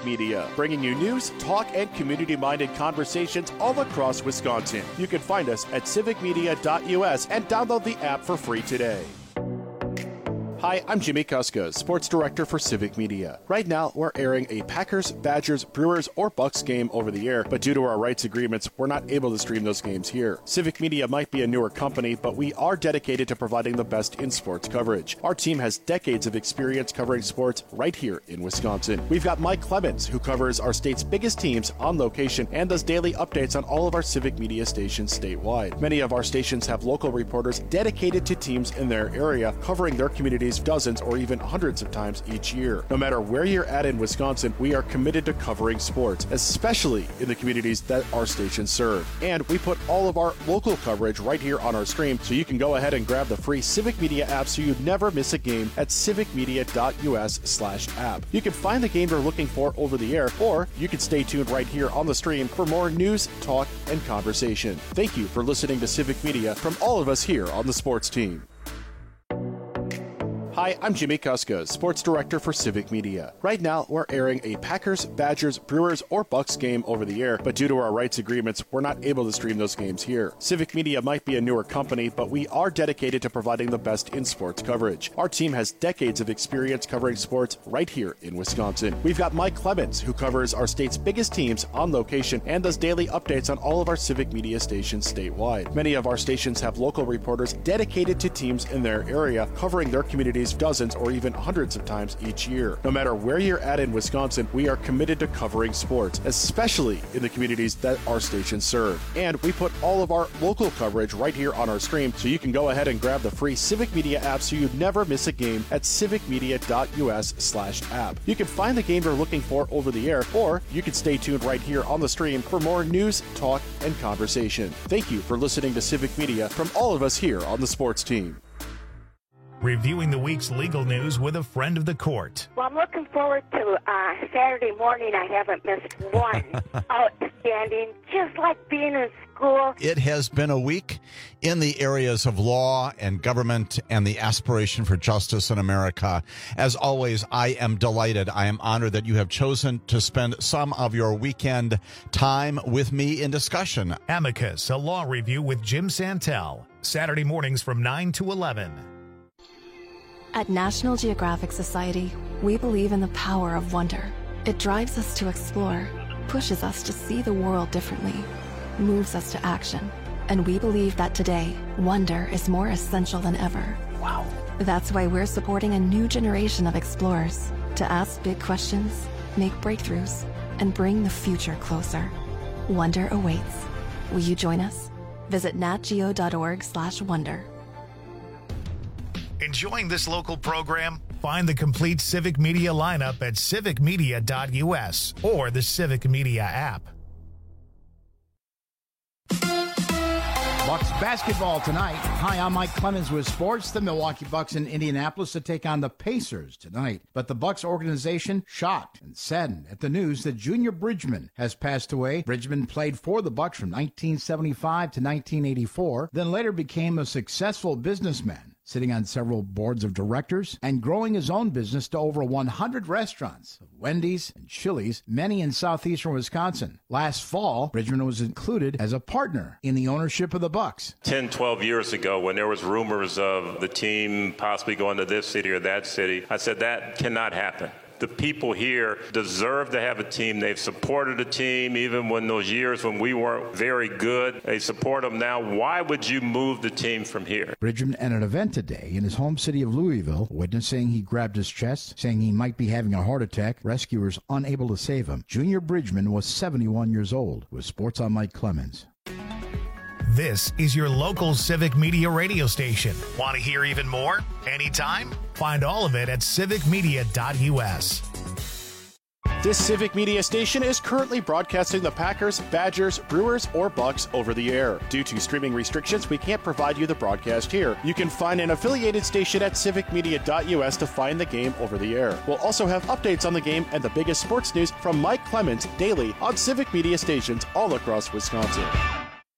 Civic Media, bringing you news, talk, and community-minded conversations all across Wisconsin. You can find us at civicmedia.us and download the app for free today. Hi, I'm Jimmy Kuska, Sports Director for Civic Media. Right now, we're airing a Packers, Badgers, Brewers, or Bucks game over the air, but due to our rights agreements, we're not able to stream those games here. Civic Media might be a newer company, but we are dedicated to providing the best in sports coverage. Our team has decades of experience covering sports right here in Wisconsin. We've got Mike Clemens, who covers our state's biggest teams on location and does daily updates on all of our Civic Media stations statewide. Many of our stations have local reporters dedicated to teams in their area, covering their communities dozens or even hundreds of times each year. No matter where you're at in Wisconsin, we are committed to covering sports, especially in the communities that our stations serve. And we put all of our local coverage right here on our stream, so you can go ahead and grab the free Civic Media app so you never miss a game at civicmedia.us/app. You can find the game you're looking for over the air, or you can stay tuned right here on the stream for more news, talk, and conversation. Thank you for listening to Civic Media from all of us here on the sports team. Hi, I'm Jimmy Kuska, Sports Director for Civic Media. Right now, we're airing a Packers, Badgers, Brewers, or Bucks game over the air, but due to our rights agreements, we're not able to stream those games here. Civic Media might be a newer company, but we are dedicated to providing the best in sports coverage. Our team has decades of experience covering sports right here in Wisconsin. We've got Mike Clemens, who covers our state's biggest teams on location and does daily updates on all of our Civic Media stations statewide. Many of our stations have local reporters dedicated to teams in their area, covering their communities dozens or even hundreds of times each year. No matter where you're at in Wisconsin, we are committed to covering sports, especially in the communities that our stations serve. And we put all of our local coverage right here on our stream, so you can go ahead and grab the free Civic Media app so you never miss a game at civicmedia.us/app. You can find the game you're looking for over the air, or you can stay tuned right here on the stream for more news, talk, and conversation. Thank you for listening to Civic Media from all of us here on the sports team. Reviewing the week's legal news with a friend of the court. Well, I'm looking forward to Saturday morning. I haven't missed one. Outstanding, just like being in school. It has been a week in the areas of law and government and the aspiration for justice in America. As always, I am delighted. I am honored that you have chosen to spend some of your weekend time with me in discussion. Amicus, a law review with Jim Santel. Saturday mornings from 9 to 11. At National Geographic Society, we believe in the power of wonder. It drives us to explore, pushes us to see the world differently, moves us to action. And we believe that today, wonder is more essential than ever. Wow. That's why we're supporting a new generation of explorers to ask big questions, make breakthroughs, and bring the future closer. Wonder awaits. Will you join us? Visit natgeo.org/wonder. Enjoying this local program? Find the complete Civic Media lineup at civicmedia.us or the Civic Media app. Bucks basketball tonight. Hi, I'm Mike Clemens with sports. The Milwaukee Bucks in Indianapolis to take on the Pacers tonight. But the Bucks organization shocked and saddened at the news that Junior Bridgman has passed away. Bridgman played for the Bucks from 1975 to 1984, then later became a successful businessman, sitting on several boards of directors and growing his own business to over 100 restaurants, Wendy's and Chili's, many in southeastern Wisconsin. Last fall, Bridgman was included as a partner in the ownership of the Bucks. 10, 12 years ago, when there was rumors of the team possibly going to this city or that city, I said that cannot happen. The people here deserve to have a team. They've supported a team even when those years when we weren't very good. They support them now. Why would you move the team from here? Bridgman at an event today in his home city of Louisville, witnessing he grabbed his chest, saying he might be having a heart attack. Rescuers unable to save him. Junior Bridgman was 71 years old. With Sports on Mike Clemens. This is your local Civic Media radio station. Want to hear even more? Anytime? Find all of it at civicmedia.us. This Civic Media station is currently broadcasting the Packers, Badgers, Brewers, or Bucks over the air. Due to streaming restrictions, we can't provide you the broadcast here. You can find an affiliated station at civicmedia.us to find the game over the air. We'll also have updates on the game and the biggest sports news from Mike Clemens daily on Civic Media stations all across Wisconsin.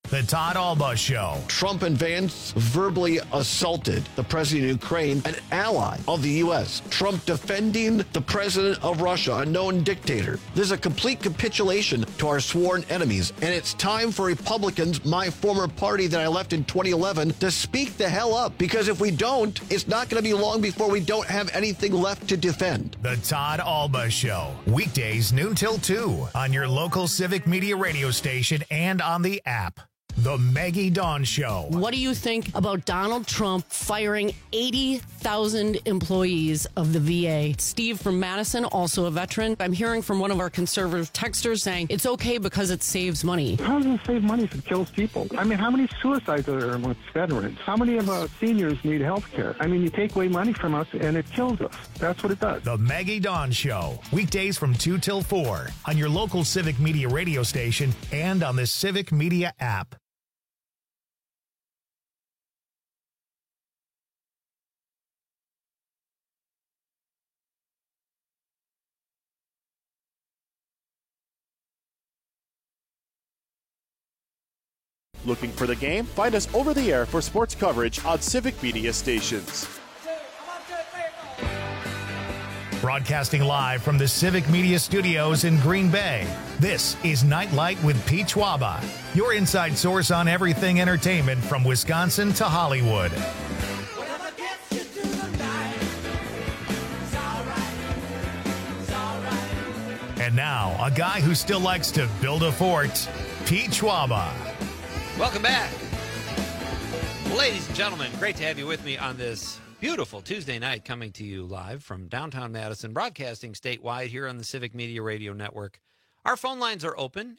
The Todd Alba Show. Trump and Vance verbally assaulted the president of Ukraine, an ally of the U.S. Trump defending the president of Russia, a known dictator. This is a complete capitulation to our sworn enemies. And it's time for Republicans, my former party that I left in 2011, to speak the hell up. Because if we don't, it's not going to be long before we don't have anything left to defend. The Todd Alba Show. Weekdays noon till 2 on your local Civic Media radio station and on the app. The Maggie Dawn Show. What do you think about Donald Trump firing 80,000 employees of the VA? Steve from Madison, also a veteran. I'm hearing from one of our conservative texters saying it's okay because it saves money. How does it save money if it kills people? I mean, how many suicides are there amongst veterans? How many of our seniors need health care? I mean, you take away money from us and it kills us. That's what it does. The Maggie Dawn Show. Weekdays from 2 till 4 on your local Civic Media radio station and on the Civic Media app. Looking for the game? Find us over the air for sports coverage on Civic Media stations. Broadcasting live from the Civic Media Studios in Green Bay, this is Nightlight with Pete Schwaba, your inside source on everything entertainment from Wisconsin to Hollywood. And now, a guy who still likes to build a fort, Pete Schwaba. Welcome back. Ladies and gentlemen, great to have you with me on this beautiful Tuesday night, coming to you live from downtown Madison, broadcasting statewide here on the Civic Media Radio Network. Our phone lines are open,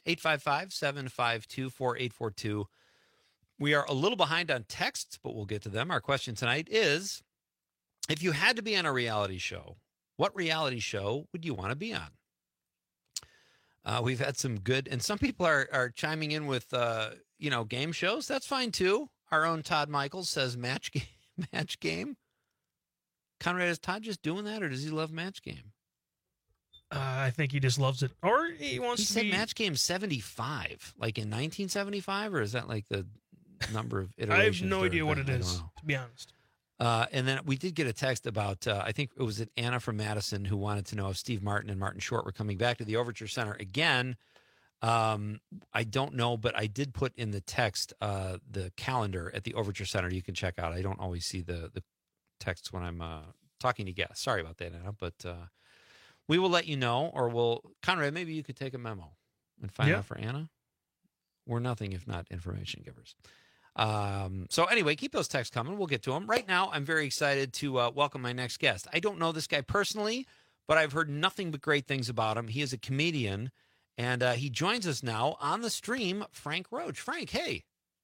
855-752-4842. We are a little behind on texts, but we'll get to them. Our question tonight is, if you had to be on a reality show, what reality show would you want to be on? We've had some good, and some people are chiming in with, game shows. That's fine too. Our own Todd Michaels says match game. Conrad, is Todd just doing that, or does he love Match Game? I think he just loves it, or he wants to. He said Match Game 75, like in 1975, or is that like the number of iterations? I have no idea what it is, to be honest. And then we did get a text about, I think it was Anna from Madison, who wanted to know if Steve Martin and Martin Short were coming back to the Overture Center again. I don't know, but I did put in the text the calendar at the Overture Center you can check out. I don't always see the texts when I'm talking to guests. Sorry about that, Anna, but we will let you know, or Conrad, maybe you could take a memo and find out for Anna. We're nothing if not information givers. So anyway, keep those texts coming. We'll get to them. Right now, I'm very excited to welcome my next guest. I don't know this guy personally, but I've heard nothing but great things about him. He is a comedian, and he joins us now on the stream, Frank Roach. Frank, hey.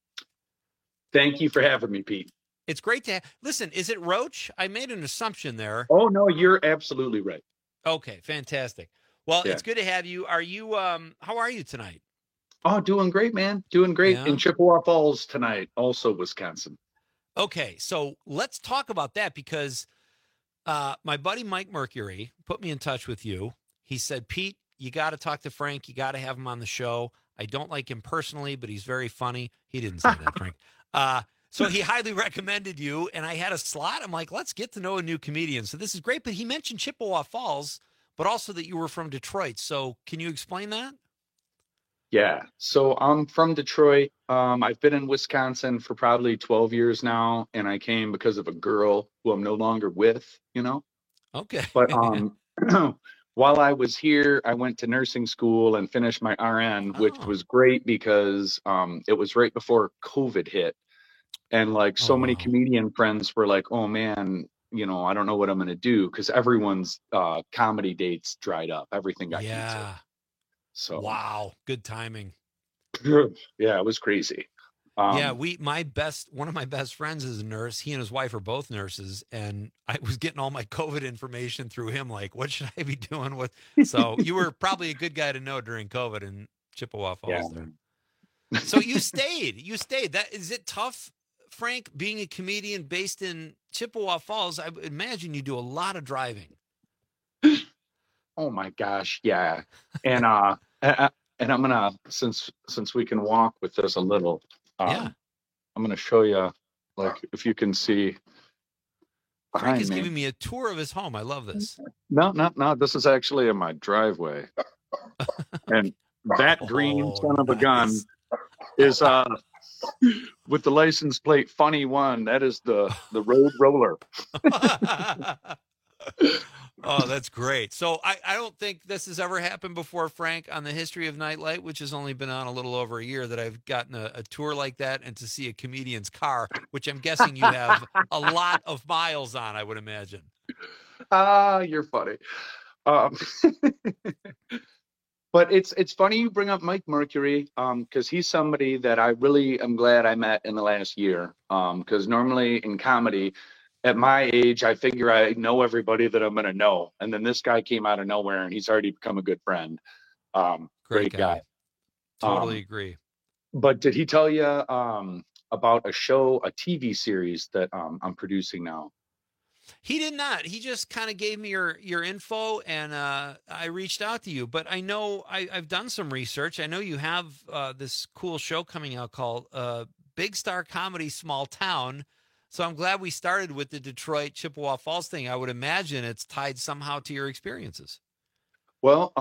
Thank you for having me, Pete. It's great to listen. Is it Roach? I made an assumption there. Oh, no, you're absolutely right. Okay, fantastic. Well, It's good to have you. Are you, how are you tonight? Oh, doing great, man. Doing great in Chippewa Falls tonight, also Wisconsin. Okay, so let's talk about that, because my buddy Mike Mercury put me in touch with you. He said, Pete, you got to talk to Frank. You got to have him on the show. I don't like him personally, but he's very funny. He didn't say that, Frank. So he highly recommended you, and I had a slot. I'm like, let's get to know a new comedian. So this is great. But he mentioned Chippewa Falls, but also that you were from Detroit. So can you explain that? Yeah. So I'm from Detroit. I've been in Wisconsin for probably 12 years now, and I came because of a girl who I'm no longer with, Okay. But while I was here, I went to nursing school and finished my RN, which was great because it was right before COVID hit. And so many comedian friends were like, oh, man, I don't know what I'm going to do, because everyone's comedy dates dried up. Everything got canceled. So wow, good timing. Yeah, it was crazy. One of my best friends is a nurse. He and his wife are both nurses, and I was getting all my COVID information through him. Like, what should I be doing with? So you were probably a good guy to know during COVID in Chippewa Falls. There. So you stayed. Is it tough, Frank, being a comedian based in Chippewa Falls? I imagine you do a lot of driving. Oh my gosh, yeah. And And I'm gonna, since we can walk with this a little, I'm gonna show you, like, if you can see Frank behind is me. giving me a tour of his home. I love this. No. This is actually in my driveway, and that green son of a gun is with the license plate funny one. That is the road roller. Oh, that's great. So I don't think this has ever happened before, Frank, on the history of Nightlight, which has only been on a little over a year, that I've gotten a tour like that and to see a comedian's car, which I'm guessing you have a lot of miles on, I would imagine. You're funny. But it's funny you bring up Mike Mercury, because he's somebody that I really am glad I met in the last year. Because normally in comedy, at my age, I figure I know everybody that I'm going to know. And then this guy came out of nowhere and he's already become a good friend. Great guy. Totally agree. But did he tell you about a TV series that I'm producing now? He did not. He just kind of gave me your info, and I reached out to you. But I know I've done some research. I know you have this cool show coming out called Big Star Comedy Small Town. So I'm glad we started with the Detroit Chippewa Falls thing. I would imagine it's tied somehow to your experiences. Well,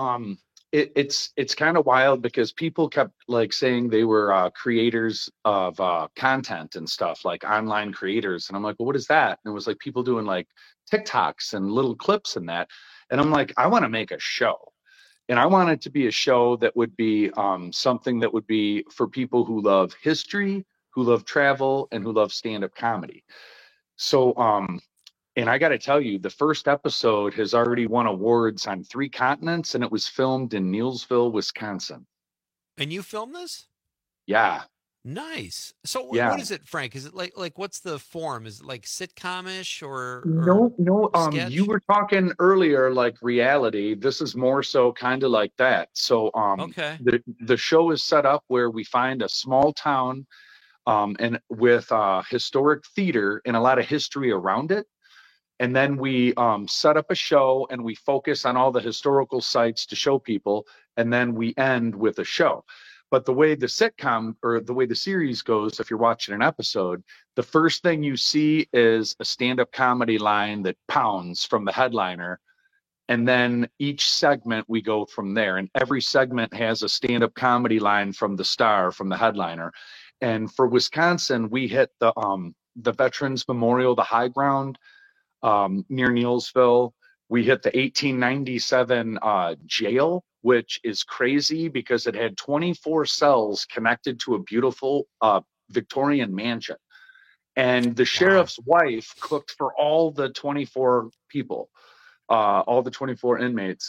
it's kind of wild because people kept like saying they were creators of content and stuff, like online creators. And I'm like, well, what is that? And it was like people doing like TikToks and little clips and that. And I'm like, I want to make a show. And I want it to be a show that would be something that would be for people who love history, who love travel, and who love stand-up comedy. So, and I got to tell you, the first episode has already won awards on 3 continents, and it was filmed in Neillsville, Wisconsin. And you filmed this? Yeah. Nice. So Yeah. What is it, Frank? Is it like what's the form? Is it like sitcom-ish or No. sketch? You were talking earlier like reality. This is more so kind of like that. So, Okay. the show is set up where we find a small town, and with historic theater and a lot of history around it. And then we set up a show and we focus on all the historical sites to show people. And then we end with a show. But the way the sitcom or the way the series goes, if you're watching an episode, the first thing you see is a stand-up comedy line that pounds from the headliner. And then each segment we go from there. And every segment has a stand-up comedy line from the star, from the headliner. And for Wisconsin, we hit the Veterans Memorial, the high ground, near Neillsville. We hit the 1897 jail, which is crazy because it had 24 cells connected to a beautiful Victorian mansion. And the sheriff's wife cooked for all the 24 people, all the 24 inmates.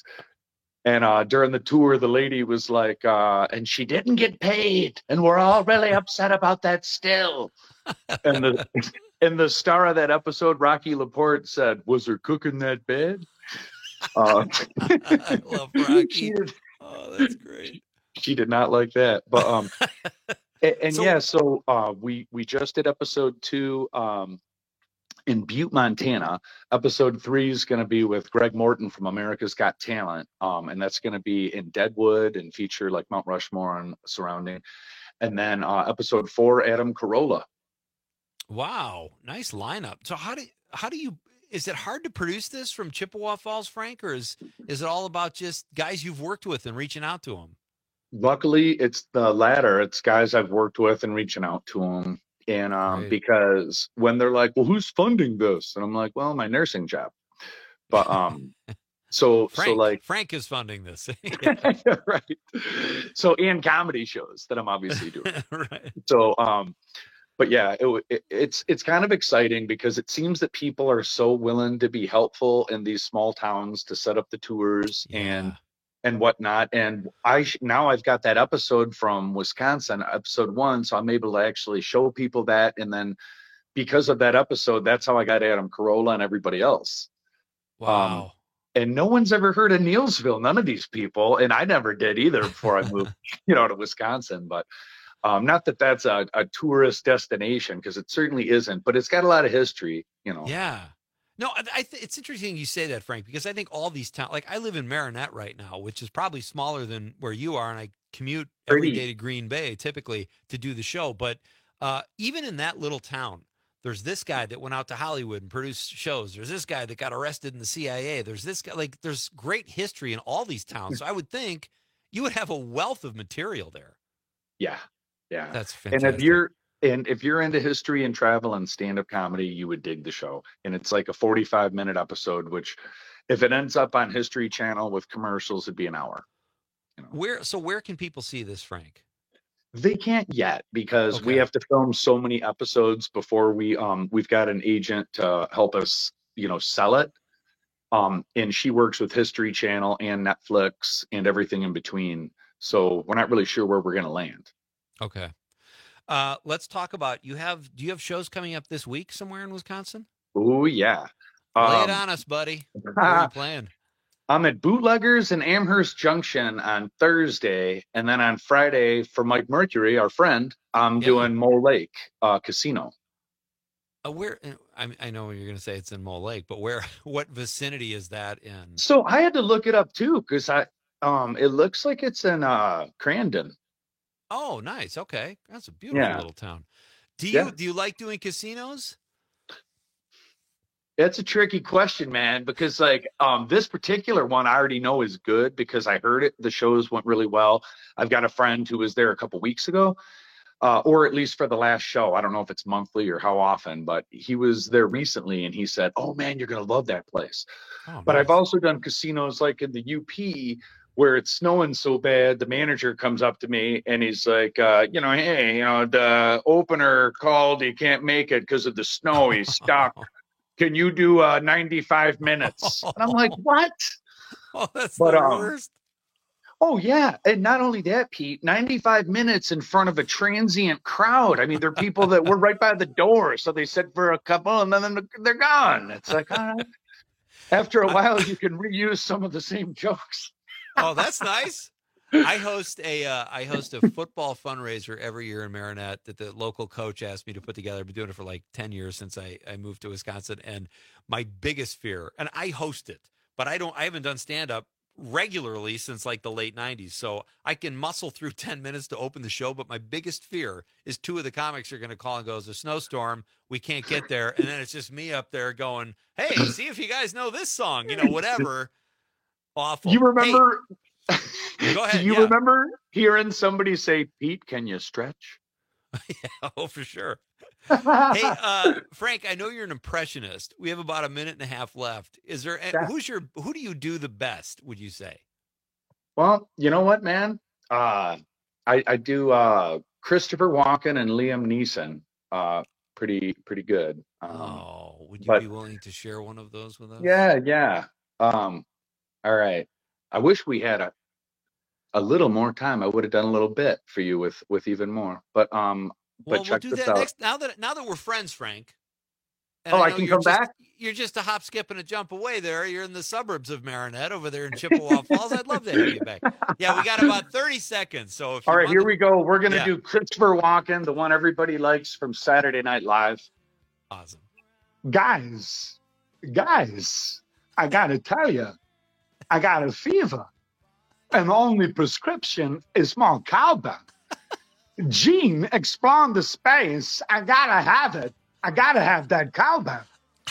And during the tour, the lady was like, and she didn't get paid. And we're all really upset about that still. And the star of that episode, Rocky LaPorte, said, was her cooking that bad? I love Rocky. Oh, that's great. She did not like that. But so we just did episode 2 in Butte, Montana. Episode 3 is going to be with Greg Morton from America's Got Talent. And that's going to be in Deadwood and feature like Mount Rushmore and surrounding. And then episode 4, Adam Carolla. Wow, nice lineup. So how do you is it hard to produce this from Chippewa Falls, Frank, or is it all about just guys you've worked with and reaching out to them? Luckily, it's the latter. It's guys I've worked with and reaching out to them. And because when they're like, well, who's funding this? And I'm like, well, my nursing job. But Frank is funding this. Right. So, and comedy shows that I'm obviously doing. Right. So, but yeah, it's kind of exciting because it seems that people are so willing to be helpful in these small towns to set up the tours and whatnot. And now I've got that episode from Wisconsin, episode 1, so I'm able to actually show people that. And then because of that episode, that's how I got Adam Carolla and everybody else. Wow. And no one's ever heard of Neillsville, none of these people, and I never did either before I moved, to Wisconsin. But not that that's a tourist destination, because it certainly isn't, but it's got a lot of history, Yeah. No, it's interesting you say that, Frank, because I think all these towns, like I live in Marinette right now, which is probably smaller than where you are, and I commute every day to Green Bay typically to do the show. But even in that little town, there's this guy that went out to Hollywood and produced shows. There's this guy that got arrested in the CIA. There's this guy, like there's great history in all these towns. So I would think you would have a wealth of material there. Yeah. That's fantastic. And if you're into history and travel and stand-up comedy, you would dig the show. And it's like a 45-minute episode, which if it ends up on History Channel with commercials, it'd be an hour. You know? Where can people see this, Frank? They can't yet because we have to film so many episodes before we've got an agent to help us, sell it. And she works with History Channel and Netflix and everything in between. So we're not really sure where we're going to land. Okay. Let's talk about do you have shows coming up this week somewhere in Wisconsin? Oh yeah. Lay it on us, buddy. Where are you playing? I'm at Bootleggers in Amherst Junction on Thursday, and then on Friday for Mike Mercury, our friend, I'm doing Mole Lake Casino. Where? I know you're going to say it's in Mole Lake, but what vicinity is that in? So I had to look it up too because it looks like it's in Crandon. Oh, nice. Okay, that's a beautiful little town. Do you like doing casinos? It's a tricky question, man, because this particular one I already know is good because I heard it. The shows went really well. I've got a friend who was there a couple weeks ago, or at least for the last show. I don't know if it's monthly or how often, but he was there recently and he said, "Oh man, you're going to love that place." But I've also done casinos like in the UP where it's snowing so bad. The manager comes up to me and he's like, hey, the opener called. He can't make it because of the snow. He's stuck. Can you do 95 minutes? And I'm like, what? Oh, that's the worst. Oh, yeah. And not only that, Pete, 95 minutes in front of a transient crowd. I mean, there are people that were right by the door. So they sit for a couple and then they're gone. It's like, all right. After a while, you can reuse some of the same jokes. Oh, that's nice. I host a football fundraiser every year in Marinette that the local coach asked me to put together. I've been doing it for like 10 years since I moved to Wisconsin. And my biggest fear, and I host it, but I haven't done stand-up regularly since like the late 90s. So I can muscle through 10 minutes to open the show. But my biggest fear is two of the comics are going to call and go, "It's a snowstorm. We can't get there." And then it's just me up there going, "Hey, see if you guys know this song," whatever. Awful. You remember? Hey, go ahead. Do you remember hearing somebody say, "Pete, can you stretch?" Yeah, for sure. Hey, Frank, I know you're an impressionist. We have about a minute and a half left. Is there who do you do the best? Would you say? Well, you know what, man. I do Christopher Walken and Liam Neeson. Pretty good. Would you be willing to share one of those with us? Yeah. All right. I wish we had a little more time. I would have done a little bit for you with even more. But we'll check do this that out. next. Now that we're friends, Frank. I can come back? You're just a hop, skip, and a jump away there. You're in the suburbs of Marinette over there in Chippewa Falls. I'd love to have you back. Yeah, we got about 30 seconds. So all right, here we go. We're going to do Christopher Walken, the one everybody likes from Saturday Night Live. Awesome. Guys, I got to tell you, I got a fever, and the only prescription is more cowbell. Gene, exploring the space. I gotta have it. I gotta have that cowbell.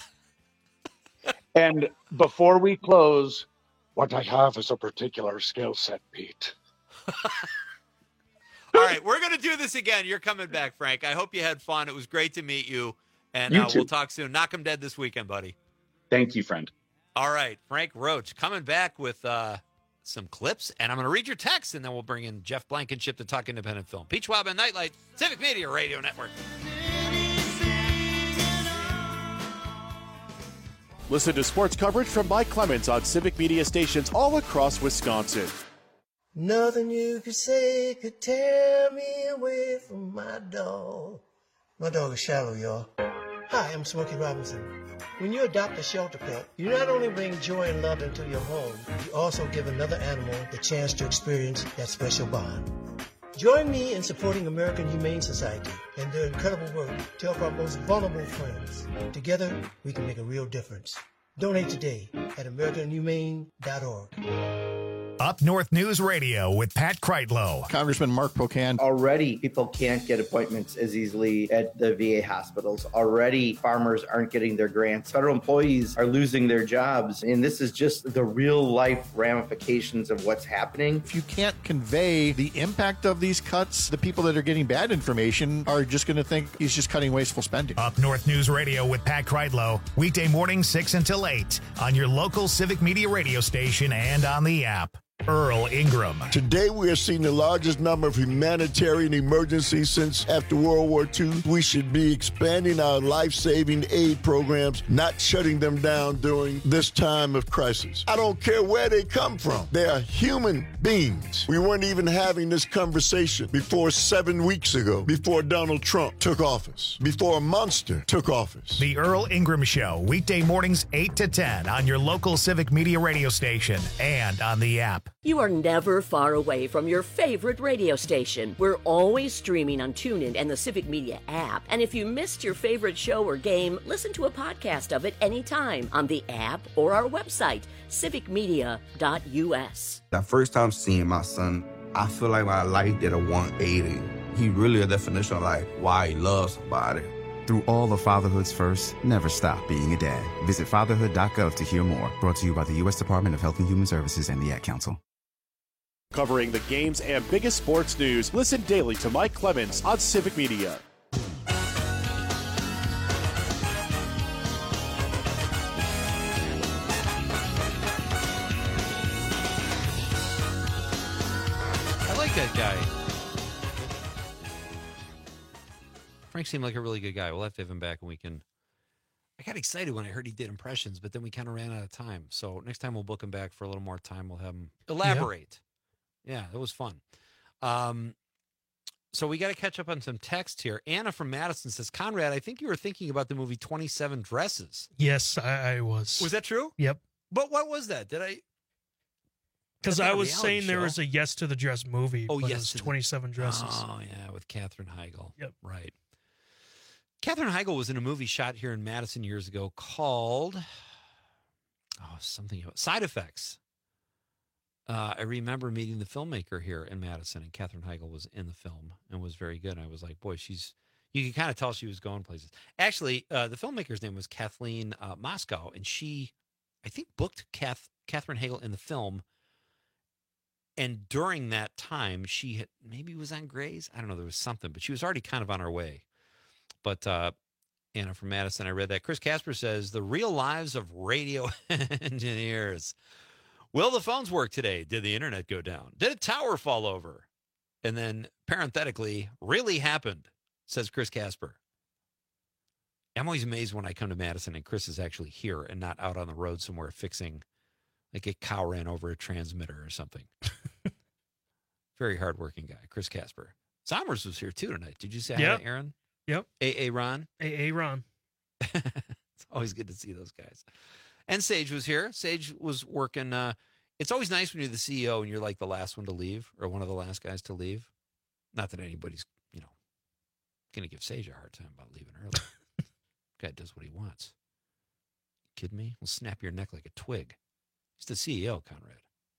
And before we close, what I have is a particular skill set, Pete. All right, we're going to do this again. You're coming back, Frank. I hope you had fun. It was great to meet you. And we'll talk soon. Knock 'em dead this weekend, buddy. Thank you, friend. All right, Frank Roach coming back with some clips, and I'm going to read your text, and then we'll bring in Jeff Blankenship to talk independent film. Peach Wab and Nightlight, Civic Media Radio Network. Listen to sports coverage from Mike Clemens on Civic Media stations all across Wisconsin. Nothing you could say could tear me away from my dog. My dog is Shallow, y'all. Hi, I'm Smokey Robinson. When you adopt a shelter pet, you not only bring joy and love into your home, you also give another animal the chance to experience that special bond. Join me in supporting American Humane Society and their incredible work to help our most vulnerable friends. Together, we can make a real difference. Donate today at AmericanHumane.org. Up North News Radio with Pat Kreitlow. Congressman Mark Pocan. Already, people can't get appointments as easily at the VA hospitals. Already, farmers aren't getting their grants. Federal employees are losing their jobs. And this is just the real life ramifications of what's happening. If you can't convey the impact of these cuts, the people that are getting bad information are just going to think he's just cutting wasteful spending. Up North News Radio with Pat Kreitlow. Weekday mornings 6 until 8 on your local Civic Media radio station and on the app. Earl Ingram. Today we are seeing the largest number of humanitarian emergencies since after World War II. We should be expanding our life-saving aid programs, not shutting them down during this time of crisis. I don't care where they come from. They are human beings. We weren't even having this conversation before 7 weeks ago, before Donald Trump took office, before a monster took office. The Earl Ingram Show, weekday mornings 8 to 10 on your local Civic Media radio station and on the app. You are never far away from your favorite radio station. We're always streaming on TuneIn and the Civic Media app. And if you missed your favorite show or game, listen to a podcast of it anytime on the app or our website, civicmedia.us. That first time seeing my son, I feel like my life did a 180. He really a definition of like why he loves somebody. Through all of fatherhood's first, never stop being a dad. Visit fatherhood.gov to hear more. Brought to you by the U.S. Department of Health and Human Services and the Ad Council. Covering the games and biggest sports news, listen daily to Mike Clemens on Civic Media. I like that guy. Frank seemed like a really good guy. We'll have to have him back and we can. I got excited when I heard he did impressions, but then we kind of ran out of time. So next time we'll book him back for a little more time. We'll have him elaborate. Yeah, it was fun. So we got to catch up on some text here. Anna from Madison says, Conrad, I think you were thinking about the movie 27 Dresses. Yes, I was. Was that true? Yep. But what was that? Did I? Because I was saying there was a Yes to the Dress movie. Oh, but yes. It was 27 Dresses. Oh, yeah, with Katherine Heigl. Yep. Right. Katherine Heigl was in a movie shot here in Madison years ago called something about Side Effects. I remember meeting the filmmaker here in Madison, and Katherine Heigl was in the film and was very good. And I was like, boy, you could kind of tell she was going places. Actually, the filmmaker's name was Kathleen Moscow, and she, I think, booked Katherine Heigl in the film. And during that time, she had maybe was on Grey's. I don't know. There was something, but she was already kind of on her way. But Anna from Madison, I read that. Chris Casper says, the real lives of radio engineers. Will the phones work today? Did the internet go down? Did a tower fall over? And then parenthetically, really happened, says Chris Casper. I'm always amazed when I come to Madison and Chris is actually here and not out on the road somewhere fixing, like a cow ran over a transmitter or something. Very hardworking guy, Chris Casper. Somers was here too tonight. Did you say hi to Aaron? Yep. A.A. Ron? A.A. Ron. It's always good to see those guys. And Sage was here. Sage was working. It's always nice when you're the CEO and you're like the last one to leave or one of the last guys to leave. Not that anybody's, going to give Sage a hard time about leaving early. Guy does what he wants. You kidding me? We'll snap your neck like a twig. He's the CEO, Conrad.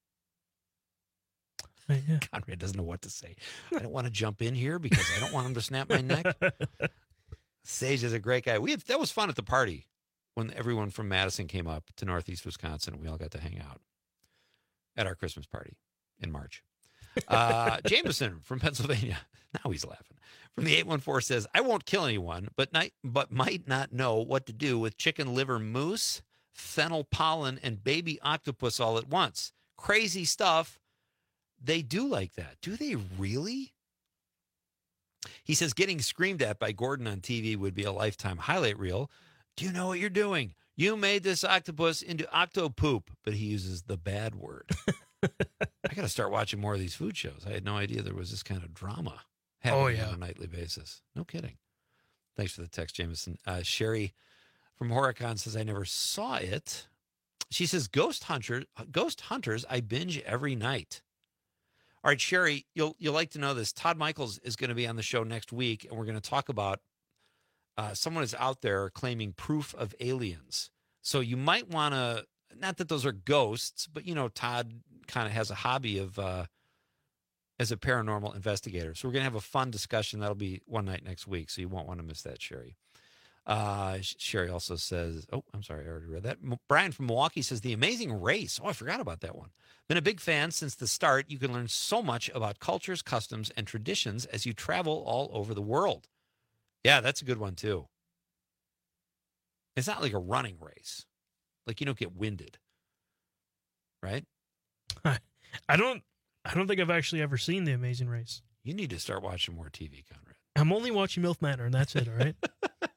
Yeah. Conrad doesn't know what to say. I don't want to jump in here because I don't want him to snap my neck. Sage is a great guy. That was fun at the party when everyone from Madison came up to Northeast Wisconsin. We all got to hang out at our Christmas party in March. Jameson from Pennsylvania. Now he's laughing. From the 814 says, I won't kill anyone, but might not know what to do with chicken liver mousse, fennel pollen, and baby octopus all at once. Crazy stuff. They do like that. Do they really? He says getting screamed at by Gordon on TV would be a lifetime highlight reel. Do you know what you're doing? You made this octopus into octopoop, but he uses the bad word. I got to start watching more of these food shows. I had no idea there was this kind of drama happening on a nightly basis. No kidding. Thanks for the text, Jameson. Sherry from Horicon says, I never saw it. She says, Ghost Hunters, I binge every night. All right, Sherry, you'll like to know this. Todd Michaels is going to be on the show next week, and we're going to talk about someone is out there claiming proof of aliens. So you might want to, not that those are ghosts, but, Todd kind of has a hobby of as a paranormal investigator. So we're going to have a fun discussion. That'll be one night next week, so you won't want to miss that, Sherry. Sherry also says, I'm sorry, I already read that. Brian from Milwaukee says, The Amazing Race. Oh, I forgot about that one. Been a big fan since the start. You can learn so much about cultures, customs, and traditions as you travel all over the world. Yeah, that's a good one, too. It's not like a running race. Like, you don't get winded. Right? I don't think I've actually ever seen The Amazing Race. You need to start watching more TV, Conrad. I'm only watching MILF Manor, and that's it, all right?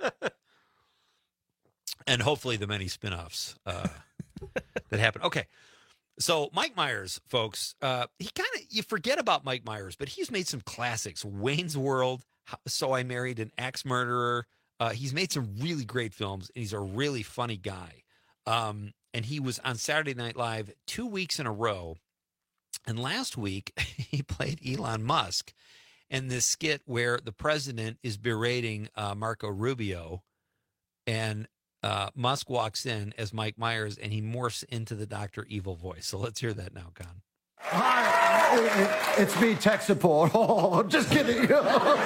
And hopefully the many spinoffs that happen. Okay. So Mike Myers, folks, you forget about Mike Myers, but he's made some classics. Wayne's World, So I Married an Axe Murderer. He's made some really great films, and he's a really funny guy. And he was on Saturday Night Live 2 weeks in a row. And last week, he played Elon Musk in this skit where the president is berating Marco Rubio, and Musk walks in as Mike Myers, and he morphs into the Dr. Evil voice. So let's hear that now, Con. Hi, it's me, tech support. Oh, just kidding. Elon,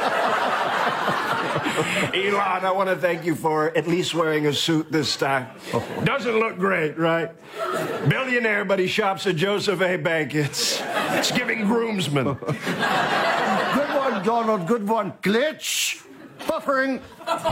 I want to thank you for at least wearing a suit this time. Doesn't look great, right? Billionaire, but he shops at Joseph A. Bank. It's giving groomsman. Good one, Donald. Good one. Glitch. Buffering.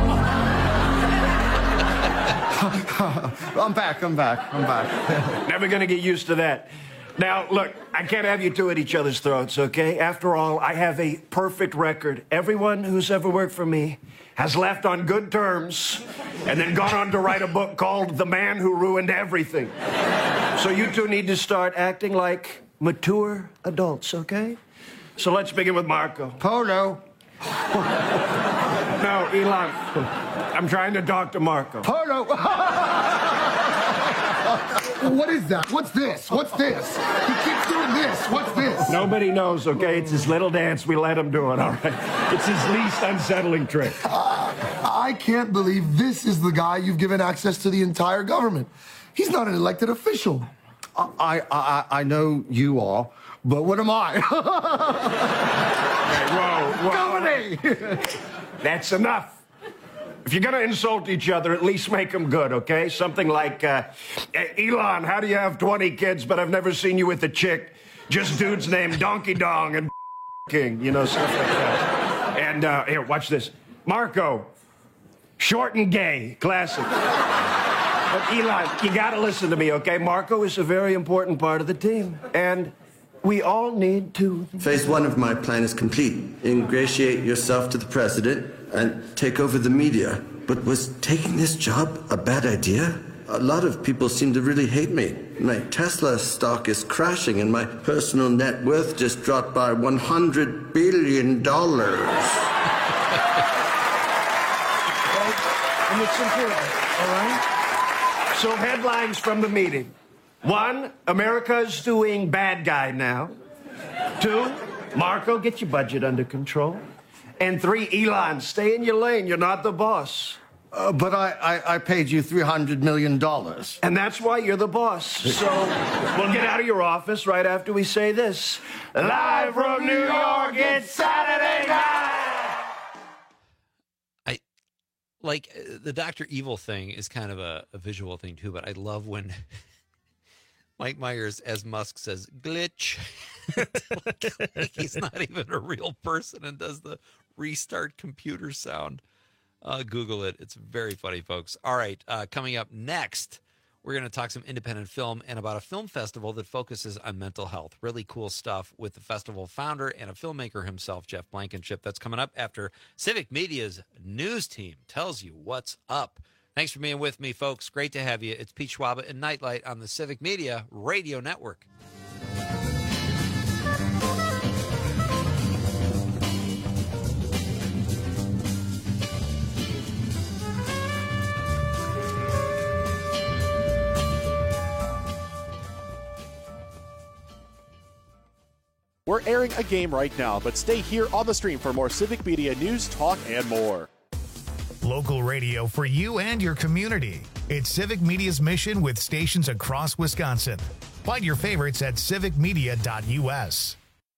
I'm back. Never going to get used to that. Now, look, I can't have you two at each other's throats, okay? After all, I have a perfect record. Everyone who's ever worked for me has left on good terms and then gone on to write a book called The Man Who Ruined Everything. So you two need to start acting like mature adults, okay? So let's begin with Marco. Polo. No, Elon, I'm trying to talk to Marco. Polo. What is that? What's this? He keeps doing this. What's this? Nobody knows, okay? It's his little dance. We let him do it, all right? It's his least unsettling trick. I can't believe this is the guy you've given access to the entire government. He's not an elected official. I know you are, but what am I? Whoa. Governor! That's enough. If you're going to insult each other, at least make them good, okay? Something like, Elon, how do you have 20 kids, but I've never seen you with a chick? Just dudes named Donkey Dong and King, stuff like that. And here, watch this. Marco, short and gay, classic. But Elon, you got to listen to me, okay? Marco is a very important part of the team, and we all need to... Phase 1 of my plan is complete. Ingratiate yourself to the president and take over the media. But was taking this job a bad idea? A lot of people seem to really hate me. My Tesla stock is crashing and my personal net worth just dropped by $100 billion. And it's important, all right? So headlines from the meeting. 1, America's doing bad guy now. 2, Marco, get your budget under control. And 3, Elon, stay in your lane. You're not the boss. But I paid you $300 million. And that's why you're the boss. So we'll get out of your office right after we say this. Live from New York, it's Saturday night! The Dr. Evil thing is kind of a visual thing, too, but I love when... Mike Myers, as Musk says, glitch. like he's not even a real person and does the restart computer sound. Google it. It's very funny, folks. All right, coming up next, we're going to talk some independent film and about a film festival that focuses on mental health. Really cool stuff with the festival founder and a filmmaker himself, Jeff Blankenship. That's coming up after Civic Media's news team tells you what's up. Thanks for being with me, folks. Great to have you. It's Pete Schwaba and Nightlight on the Civic Media Radio Network. We're airing a game right now, but stay here on the stream for more Civic Media news, talk, and more. Local radio for you and your community. It's Civic Media's mission with stations across Wisconsin. Find your favorites at civicmedia.us.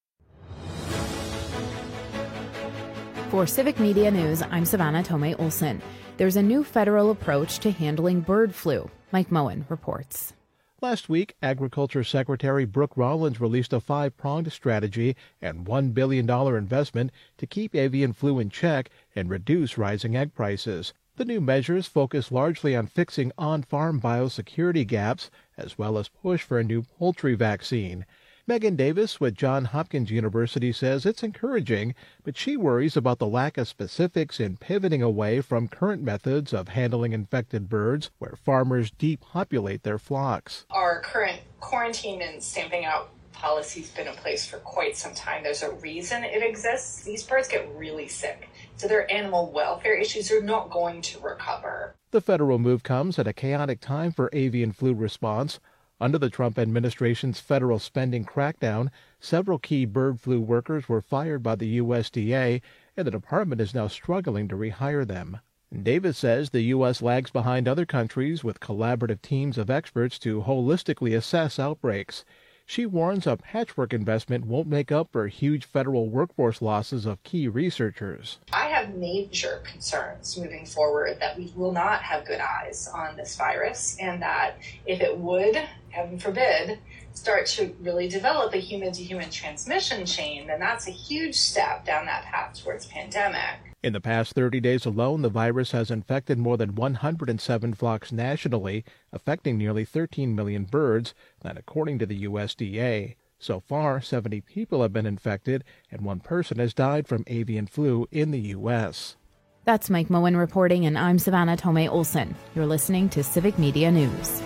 For Civic Media News, I'm Savannah Tomei Olson. There's a new federal approach to handling bird flu. Mike Moen reports. Last week, Agriculture Secretary Brooke Rollins released a 5-pronged strategy and $1 billion investment to keep avian flu in check and reduce rising egg prices. The new measures focus largely on fixing on-farm biosecurity gaps, as well as push for a new poultry vaccine. Megan Davis with Johns Hopkins University says it's encouraging, but she worries about the lack of specifics in pivoting away from current methods of handling infected birds where farmers depopulate their flocks. Our current quarantine and stamping out policy's been in place for quite some time. There's a reason it exists. These birds get really sick, so their animal welfare issues are not going to recover. The federal move comes at a chaotic time for avian flu response. Under the Trump administration's federal spending crackdown, several key bird flu workers were fired by the USDA, and the department is now struggling to rehire them. Davis says the U.S. lags behind other countries with collaborative teams of experts to holistically assess outbreaks. She warns a patchwork investment won't make up for huge federal workforce losses of key researchers. I have major concerns moving forward that we will not have good eyes on this virus, and that if it would, heaven forbid, start to really develop a human-to-human transmission chain, then that's a huge step down that path towards pandemic. In the past 30 days alone, the virus has infected more than 107 flocks nationally, affecting nearly 13 million birds, that according to the USDA. So far, 70 people have been infected, and 1 person has died from avian flu in the U.S. That's Mike Moen reporting, and I'm Savannah Tomei Olson. You're listening to Civic Media News.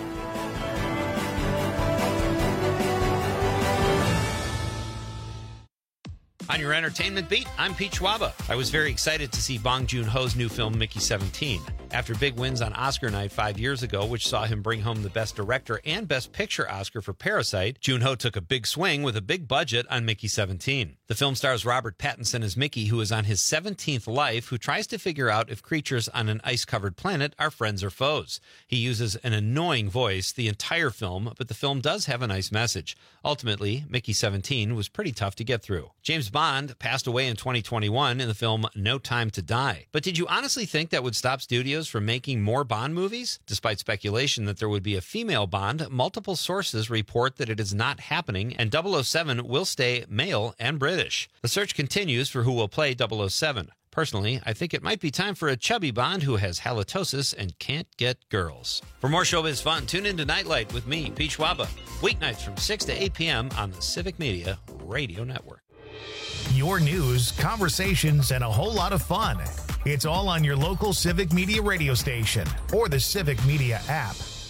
On your entertainment beat, I'm Pete Schwaba. I was very excited to see Bong Joon-ho's new film, Mickey 17. After big wins on Oscar night 5 years ago, which saw him bring home the Best Director and Best Picture Oscar for Parasite, Joon-ho took a big swing with a big budget on Mickey 17. The film stars Robert Pattinson as Mickey, who is on his 17th life, who tries to figure out if creatures on an ice-covered planet are friends or foes. He uses an annoying voice the entire film, but the film does have a nice message. Ultimately, Mickey 17 was pretty tough to get through. James Bond passed away in 2021 in the film No Time to Die. But did you honestly think that would stop studios from making more Bond movies? Despite speculation that there would be a female Bond, multiple sources report that it is not happening, and 007 will stay male and British. The search continues for who will play 007. Personally, I think it might be time for a chubby Bond who has halitosis and can't get girls. For more showbiz fun, tune in to Nightlight with me, Pete Schwaba, weeknights from 6 to 8 p.m. on the Civic Media Radio Network. Your news, conversations, and a whole lot of fun. It's all on your local Civic Media radio station or the Civic Media app.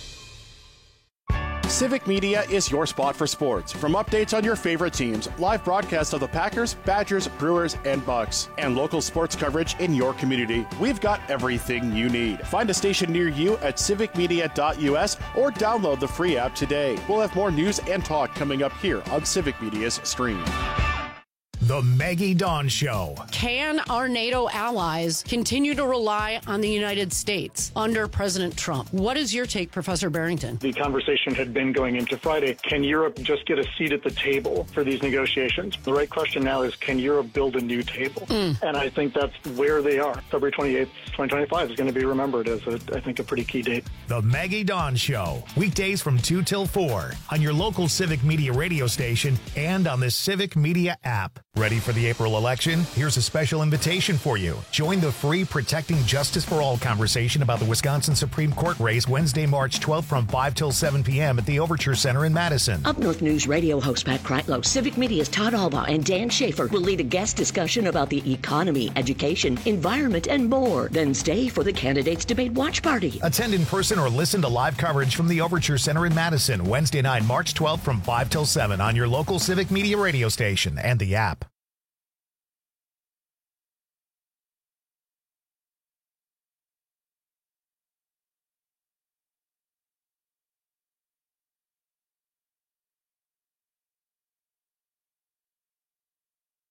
Civic Media is your spot for sports. From updates on your favorite teams, live broadcasts of the Packers, Badgers, Brewers, and Bucks, and local sports coverage in your community, we've got everything you need. Find a station near you at civicmedia.us or download the free app today. We'll have more news and talk coming up here on Civic Media's stream. The Maggie Dawn Show. Can our NATO allies continue to rely on the United States under President Trump? What is your take, Professor Barrington? The conversation had been going into Friday. Can Europe just get a seat at the table for these negotiations? The right question now is, can Europe build a new table? And I think that's where they are. February 28th, 2025 is going to be remembered as, I think, a pretty key date. The Maggie Dawn Show. Weekdays from 2 till 4 on your local Civic Media radio station and on the Civic Media app. Ready for the April election? Here's a special invitation for you. Join the free Protecting Justice for All conversation about the Wisconsin Supreme Court race Wednesday, March 12th from 5 till 7 p.m. at the Overture Center in Madison. Up North News radio host Pat Kreitlow, Civic Media's Todd Albaugh, and Dan Schaefer will lead a guest discussion about the economy, education, environment, and more. Then stay for the Candidates Debate Watch Party. Attend in person or listen to live coverage from the Overture Center in Madison, Wednesday night, March 12th from 5 till 7 on your local Civic Media radio station and the app.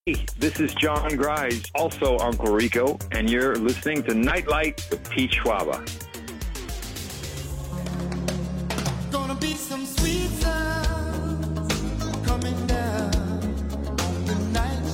Hey, this is John Grise, also Uncle Rico, and you're listening to Nightlight with Pete Schwaba. Gonna be some sweet sounds coming down on the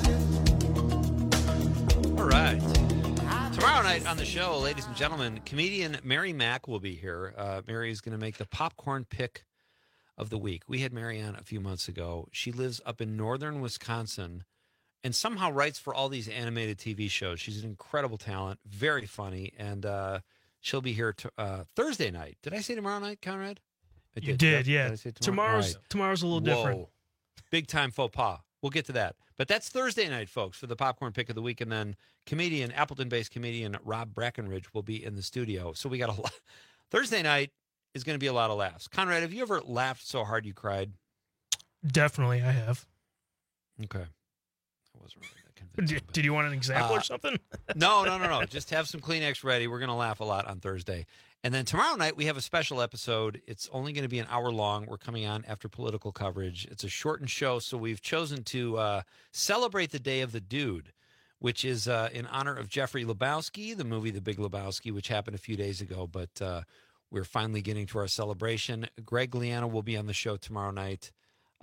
night shift. All right. Tomorrow night on the show, ladies and gentlemen, comedian Mary Mack will be here. Mary is going to make the popcorn pick of the week. We had Mary on a few months ago. She lives up in northern Wisconsin and somehow writes for all these animated TV shows. She's an incredible talent, very funny, and she'll be here Thursday night. Did I say tomorrow night, Conrad? You did, yeah. Did I say tomorrow? Tomorrow's a little different. Big time faux pas. We'll get to that. But that's Thursday night, folks, for the popcorn pick of the week. And then Appleton-based comedian Rob Brackenridge will be in the studio. So we got a lot. Thursday night is going to be a lot of laughs. Conrad, have you ever laughed so hard you cried? Definitely, I have. Okay. I wasn't really that convinced. Did you want an example or something? No. Just have some Kleenex ready. We're going to laugh a lot on Thursday. And then tomorrow night, we have a special episode. It's only going to be an hour long. We're coming on after political coverage. It's a shortened show, so we've chosen to celebrate the Day of the Dude, which is in honor of Jeffrey Lebowski, the movie The Big Lebowski, which happened a few days ago. But we're finally getting to our celebration. Greg Liana will be on the show tomorrow night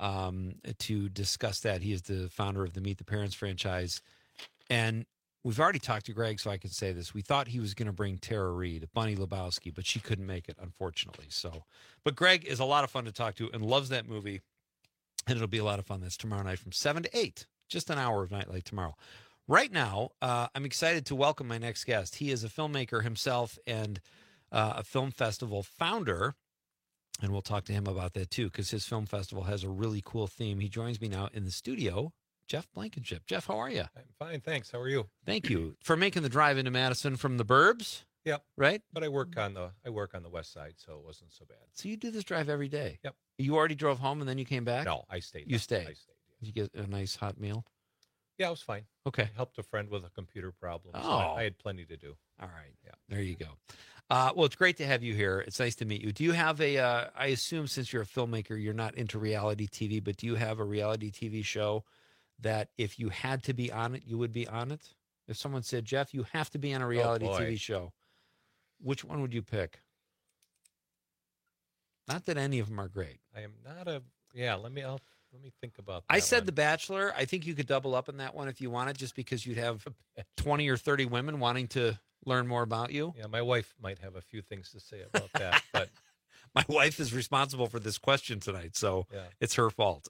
to discuss that. He is the founder of the Meet the Parents franchise. And we've already talked to Greg, so I can say this. We thought he was going to bring Tara Reid, Bunny Lebowski, but she couldn't make it, unfortunately. But Greg is a lot of fun to talk to and loves that movie, and it'll be a lot of fun. That's tomorrow night from 7 to 8, just an hour of Nightlight tomorrow. Right now, I'm excited to welcome my next guest. He is a filmmaker himself and a film festival founder, and we'll talk to him about that too, because his film festival has a really cool theme. He joins me now in the studio. Jeff Blankenship. Jeff, how are you? I'm fine, thanks. How are you? Thank you for making the drive into Madison from the burbs. Yep. Right? But I work on the west side, so it wasn't so bad. So you do this drive every day? Yep. You already drove home and then you came back? No, I stayed. You stayed? I stayed. Did you get a nice hot meal? Yeah, it was fine. Okay. I helped a friend with a computer problem, so Oh. I had plenty to do. All right. Yeah. There you go. Well, it's great to have you here. It's nice to meet you. Do you have I assume since you're a filmmaker, you're not into reality TV, but do you have a reality TV show that if you had to be on it, you would be on it? If someone said, Jeff, you have to be on a reality TV show, which one would you pick? Not that any of them are great. I am not a. Yeah, let me think about that. I said one. The Bachelor. I think you could double up on that one if you wanted, just because you'd have 20 or 30 women wanting to learn more about you. Yeah, my wife might have a few things to say about that, but my wife is responsible for this question tonight, so yeah. It's her fault.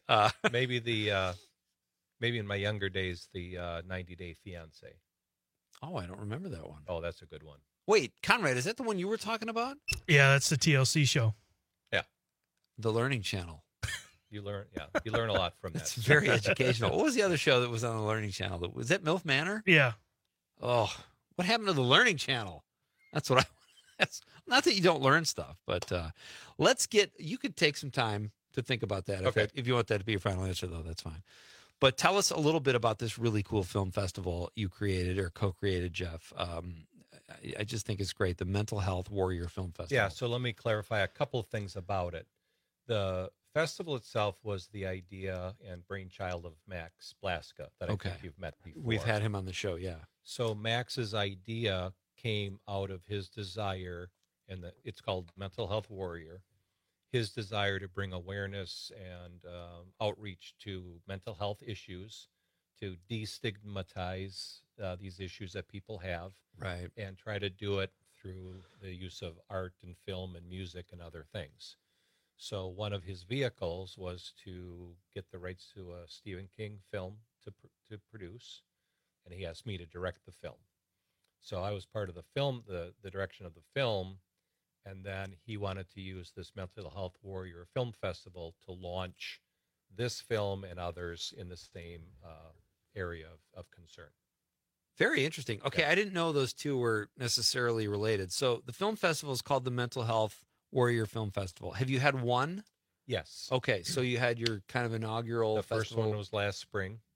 Maybe in my younger days, the 90 Day Fiance. Oh, I don't remember that one. Oh, that's a good one. Wait, Conrad, is that the one you were talking about? Yeah, that's the TLC show. Yeah. The Learning Channel. You learn a lot from that. It's very educational. What was the other show that was on the Learning Channel? Was that MILF Manor? Yeah. Oh, what happened to the Learning Channel? That's what that's not that you don't learn stuff, but you could take some time to think about that. Okay. If you want that to be your final answer, though, that's fine. But tell us a little bit about this really cool film festival you created or co-created, Jeff. I just think it's great. The Mental Health Warrior Film Festival. Yeah, so let me clarify a couple of things about it. The festival itself was the idea and brainchild of Max Blaska that I think you've met before. We've had him on the show, yeah. So Max's idea came out of his desire, and it's called Mental Health Warrior, his desire to bring awareness and outreach to mental health issues, to destigmatize these issues that people have, right, and try to do it through the use of art and film and music and other things. So one of his vehicles was to get the rights to a Stephen King film to produce, and he asked me to direct the film. So I was part of the film, the direction of the film, and then he wanted to use this Mental Health Warrior Film Festival to launch this film and others in the same area of concern. Very interesting. Okay, yeah. I didn't know those two were necessarily related. So the film festival is called the Mental Health Warrior Film Festival. Have you had one? Yes. Okay, so you had your kind of inaugural The first festival. one was last spring.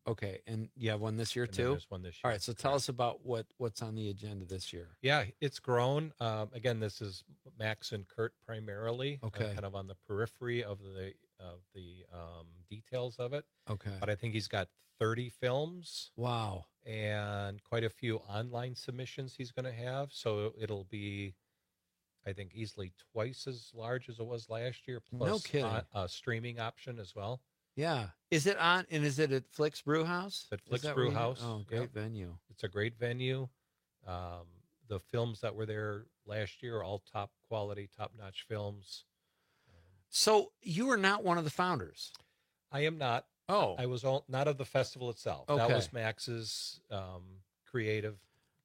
Okay, and you have one this year And then too? there's one this year. All right, so tell us about what's on the agenda this year. Yeah, it's grown. Again, this is Max and Kurt primarily. Okay. Kind of on the periphery of the details of it. Okay. But I think he's got 30 films. Wow. And quite a few online submissions he's going to have. So it'll be, I think, easily twice as large as it was last year. Plus No kidding. A streaming option as well. Yeah. Is it on, and is it at Flicks Brew House? At Is Flicks that Brew where you- House. Oh, great Yep. venue. It's a great venue. The films that were there last year are all top quality, top notch films. So you were not one of the founders. I am not. Oh. I was not of the festival itself. That Okay. was Max's creative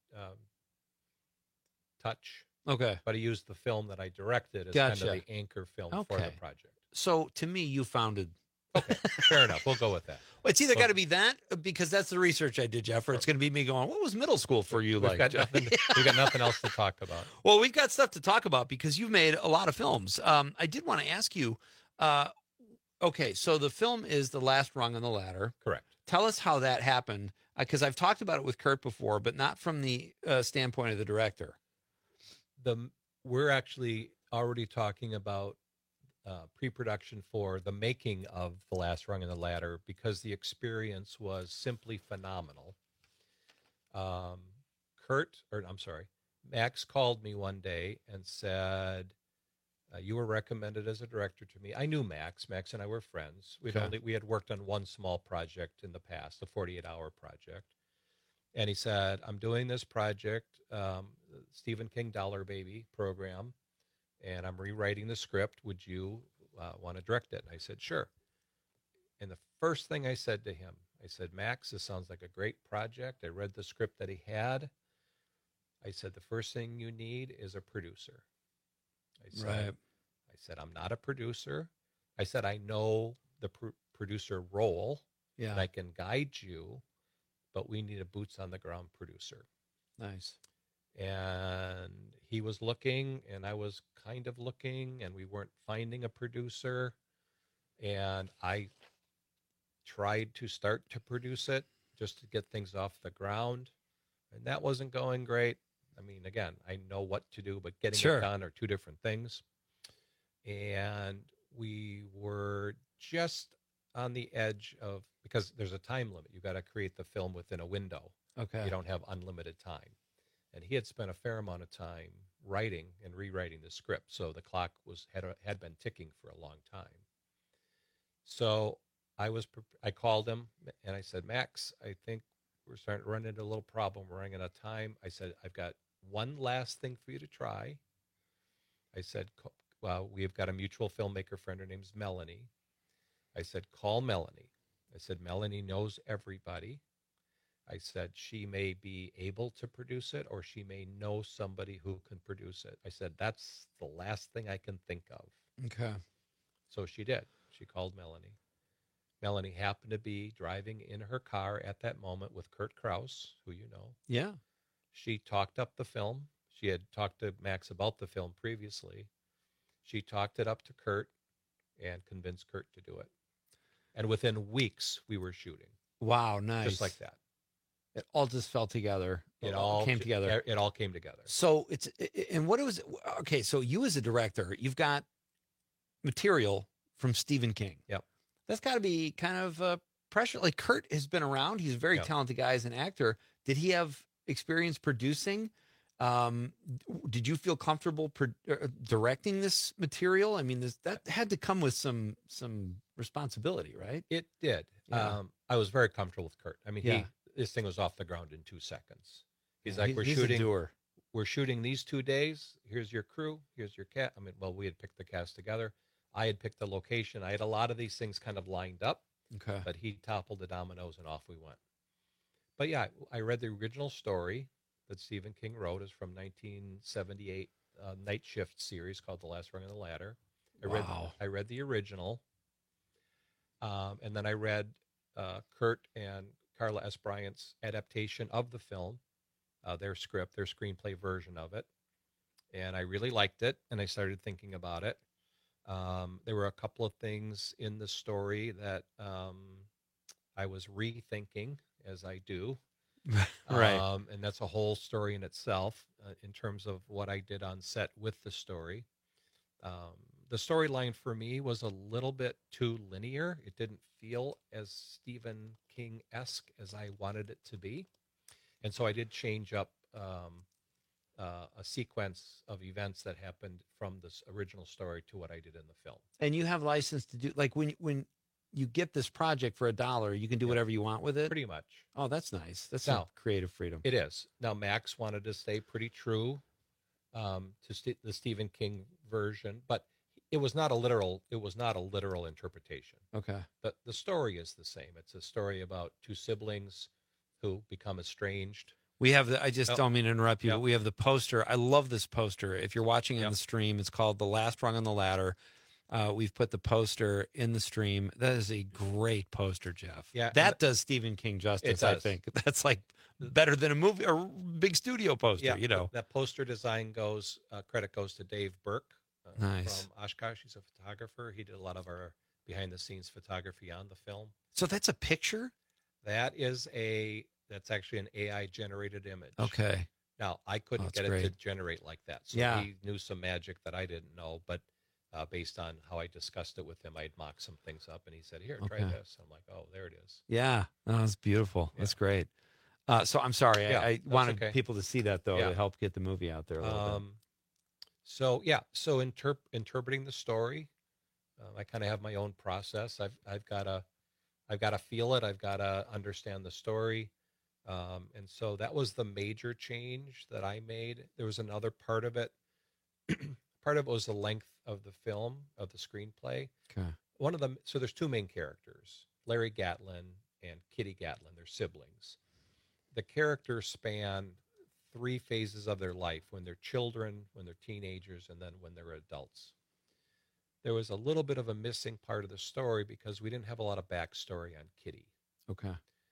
touch. Okay. But he used the film that I directed as Gotcha. kind of the anchor film for the project. So to me, you founded. Fair enough. We'll go with that. Well, it's either So- got to be that, because that's the research I did, Jeff, or it's going to be me going, what was middle school for you We've like? got Jeff?" we've got nothing else to talk about. Well, we've got stuff to talk about because you've made a lot of films. I did want to ask you, okay, so the film is The Last Rung on the Ladder. Correct. Tell us how that happened, because I've talked about it with Kurt before, but not from the standpoint of the director. We're actually already talking about pre-production for the making of The Last Rung on the Ladder because the experience was simply phenomenal. Max called me one day and said, you were recommended as a director to me. I knew Max. Max and I were friends. We had worked on one small project in the past, the 48-hour project. And he said, I'm doing this project, Stephen King Dollar Baby program, and I'm rewriting the script. Would you want to direct it? And I said, sure. And the first thing I said to him, I said, Max, this sounds like a great project. I read the script that he had. I said, the first thing you need is a producer. I said, I'm not a producer. I said, I know the producer role, Yeah. and I can guide you, but we need a boots on the ground producer. Nice. And he was looking, and I was kind of looking, and we weren't finding a producer. And I tried to start to produce it just to get things off the ground, and that wasn't going great. I mean, again, I know what to do, but getting Sure. it done are two different things. And we were just on the edge of, because there's a time limit. You got to create the film within a window. Okay. You don't have unlimited time. And he had spent a fair amount of time writing and rewriting the script, so the clock had been ticking for a long time. So I called him and I said, Max, I think we're starting to run into a little problem. We're running out of time. I said, I've got one last thing for you to try. I said, well, we've got a mutual filmmaker friend. Her name's Melanie. I said, call Melanie. I said, Melanie knows everybody. I said, she may be able to produce it, or she may know somebody who can produce it. I said, that's the last thing I can think of. Okay. So she did. She called Melanie. Melanie happened to be driving in her car at that moment with Kurt Krause, who you know. Yeah. She talked up the film. She had talked to Max about the film previously. She talked it up to Kurt and convinced Kurt to do it. And within weeks, we were shooting. Wow, nice. Just like that. It all just fell together. It all came together. It all came together. So what it was, okay, so you as a director, you've got material from Stephen King. Yep. That's got to be kind of pressure. Like, Kurt has been around. He's a very talented guy as an actor. Did he have experience producing? Did you feel comfortable directing this material? I mean, that had to come with some responsibility, right? It did. Yeah. I was very comfortable with Kurt. I mean, Yeah. this thing was off the ground in 2 seconds. He's Yeah, like, he's a doer. We're shooting these 2 days. Here's your crew. Here's your cast. I mean, well, we had picked the cast together. I had picked the location. I had a lot of these things kind of lined up. Okay. But he toppled the dominoes and off we went. But yeah, I read the original story that Stephen King wrote. Is from 1978 Night Shift series called The Last Rung on the Ladder. I read the original. And then I read Kurt and Carla S. Bryant's adaptation of the film, their script, their screenplay version of it. And I really liked it, and I started thinking about it. There were a couple of things in the story that I was rethinking, as I do. Right. And that's a whole story in itself in terms of what I did on set with the story. The storyline for me was a little bit too linear. It didn't feel as Stephen King-esque as I wanted it to be. And so I did change up a sequence of events that happened from this original story to what I did in the film. And you have license to do, like when you get this project for $1, you can do whatever you want with it? Pretty much. Oh, that's nice. That's Now, creative freedom. It is. Now, Max wanted to stay pretty true to the Stephen King version, but it was not a literal interpretation. Okay. But the story is the same. It's a story about two siblings who become estranged. We have I just don't mean to interrupt you, Yep. but we have the poster. I love this poster. If you're watching on the stream, it's called The Last Rung on the Ladder. We've put the poster in the stream. That is a great poster, Jeff. Yeah, that does Stephen King justice, I think. That's like better than a movie or big studio poster, Yeah, you know. that poster design credit goes to Dave Burke Nice. from Oshkosh. He's a photographer. He did a lot of our behind-the-scenes photography on the film. So that's a picture? That's actually an AI-generated image. Okay. Now, I couldn't get it to generate like that. So Yeah. he knew some magic that I didn't know, but based on how I discussed it with him, I'd mock some things up, and he said, here, try Okay. this. I'm like, oh, there it is. Yeah. Oh, that's beautiful. That's great. So I'm sorry. Yeah, I that's wanted okay. people to see that, though, Yeah. to help get the movie out there a little bit. So interpreting the story, I kind of have my own process. I've got to feel it. I've got to understand the story. And so that was the major change that I made. There was another part of it. Part of it was the length of the film, of the screenplay. Okay. One of them, so there's two main characters, Larry Gatlin and Kitty Gatlin. They're siblings. The characters span 3 phases of their life: when they're children, when they're teenagers, and then when they're adults. There was a little bit of a missing part of the story because we didn't have a lot of backstory on Kitty. Okay.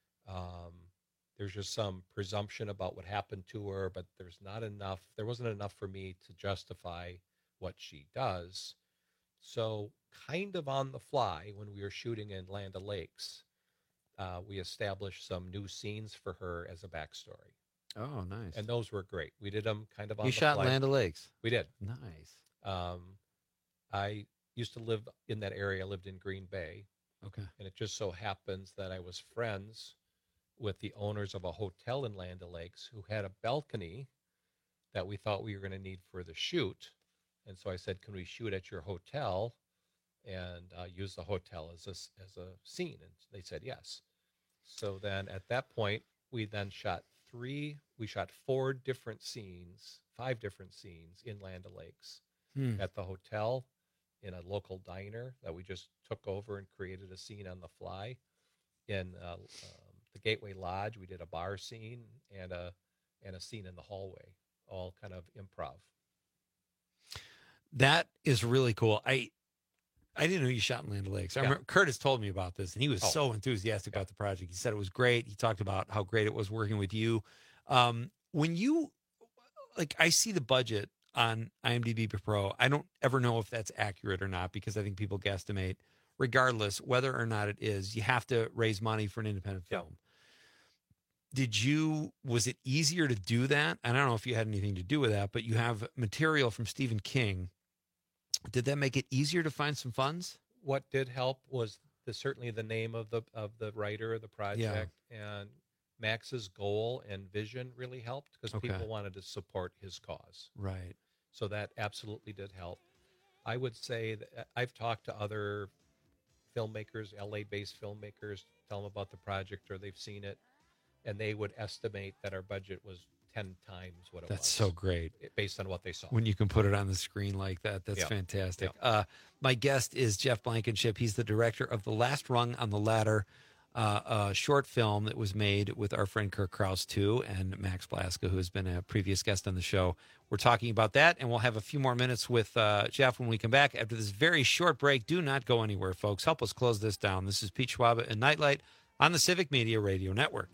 There's just some presumption about what happened to her, but there's not enough. There wasn't enough for me to justify what she does. So kind of on the fly, when we were shooting in Land O'Lakes, we established some new scenes for her as a backstory. Oh, nice. And those were great. We did them kind of on You the shot fly. Land O'Lakes? We did. Nice. I used to live in that area. I lived in Green Bay. Okay. And it just so happens that I was friends with the owners of a hotel in Land O'Lakes who had a balcony that we thought we were going to need for the shoot. And so I said, can we shoot at your hotel and use the hotel as a scene? And they said yes. So then at that point, we then shot 4 different scenes, 5 different scenes in Land O'Lakes at the hotel, in a local diner that we just took over and created a scene on the fly. In the Gateway Lodge, we did a bar scene and a scene in the hallway, all kind of improv. That is really cool. I didn't know you shot in Land O'Lakes. I remember Curtis told me about this, and he was so enthusiastic about the project. He said it was great. He talked about how great it was working with you. When you, I see the budget on IMDb Pro. I don't ever know if that's accurate or not, because I think people guesstimate. Regardless, whether or not it is, you have to raise money for an independent film. Was it easier to do that? I don't know if you had anything to do with that, but you have material from Stephen King. Did that make it easier to find some funds? What did help was certainly the name of the writer of the project, and Max's goal and vision really helped, because people wanted to support his cause. Right. So that absolutely did help. I would say that I've talked to other filmmakers, LA-based filmmakers, tell them about the project or they've seen it, and they would estimate that our budget was 10 times what it was. That's so great. Based on what they saw. When you can put it on the screen like that, that's fantastic. My guest is Jeff Blankenship. He's the director of The Last Rung on the Ladder, a short film that was made with our friend Kirk Krause, too, and Max Blaska, who has been a previous guest on the show. We're talking about that, and we'll have a few more minutes with Jeff when we come back after this very short break. Do not go anywhere, folks. Help us close this down. This is Pete Schwaba and Nightlight on the Civic Media Radio Network.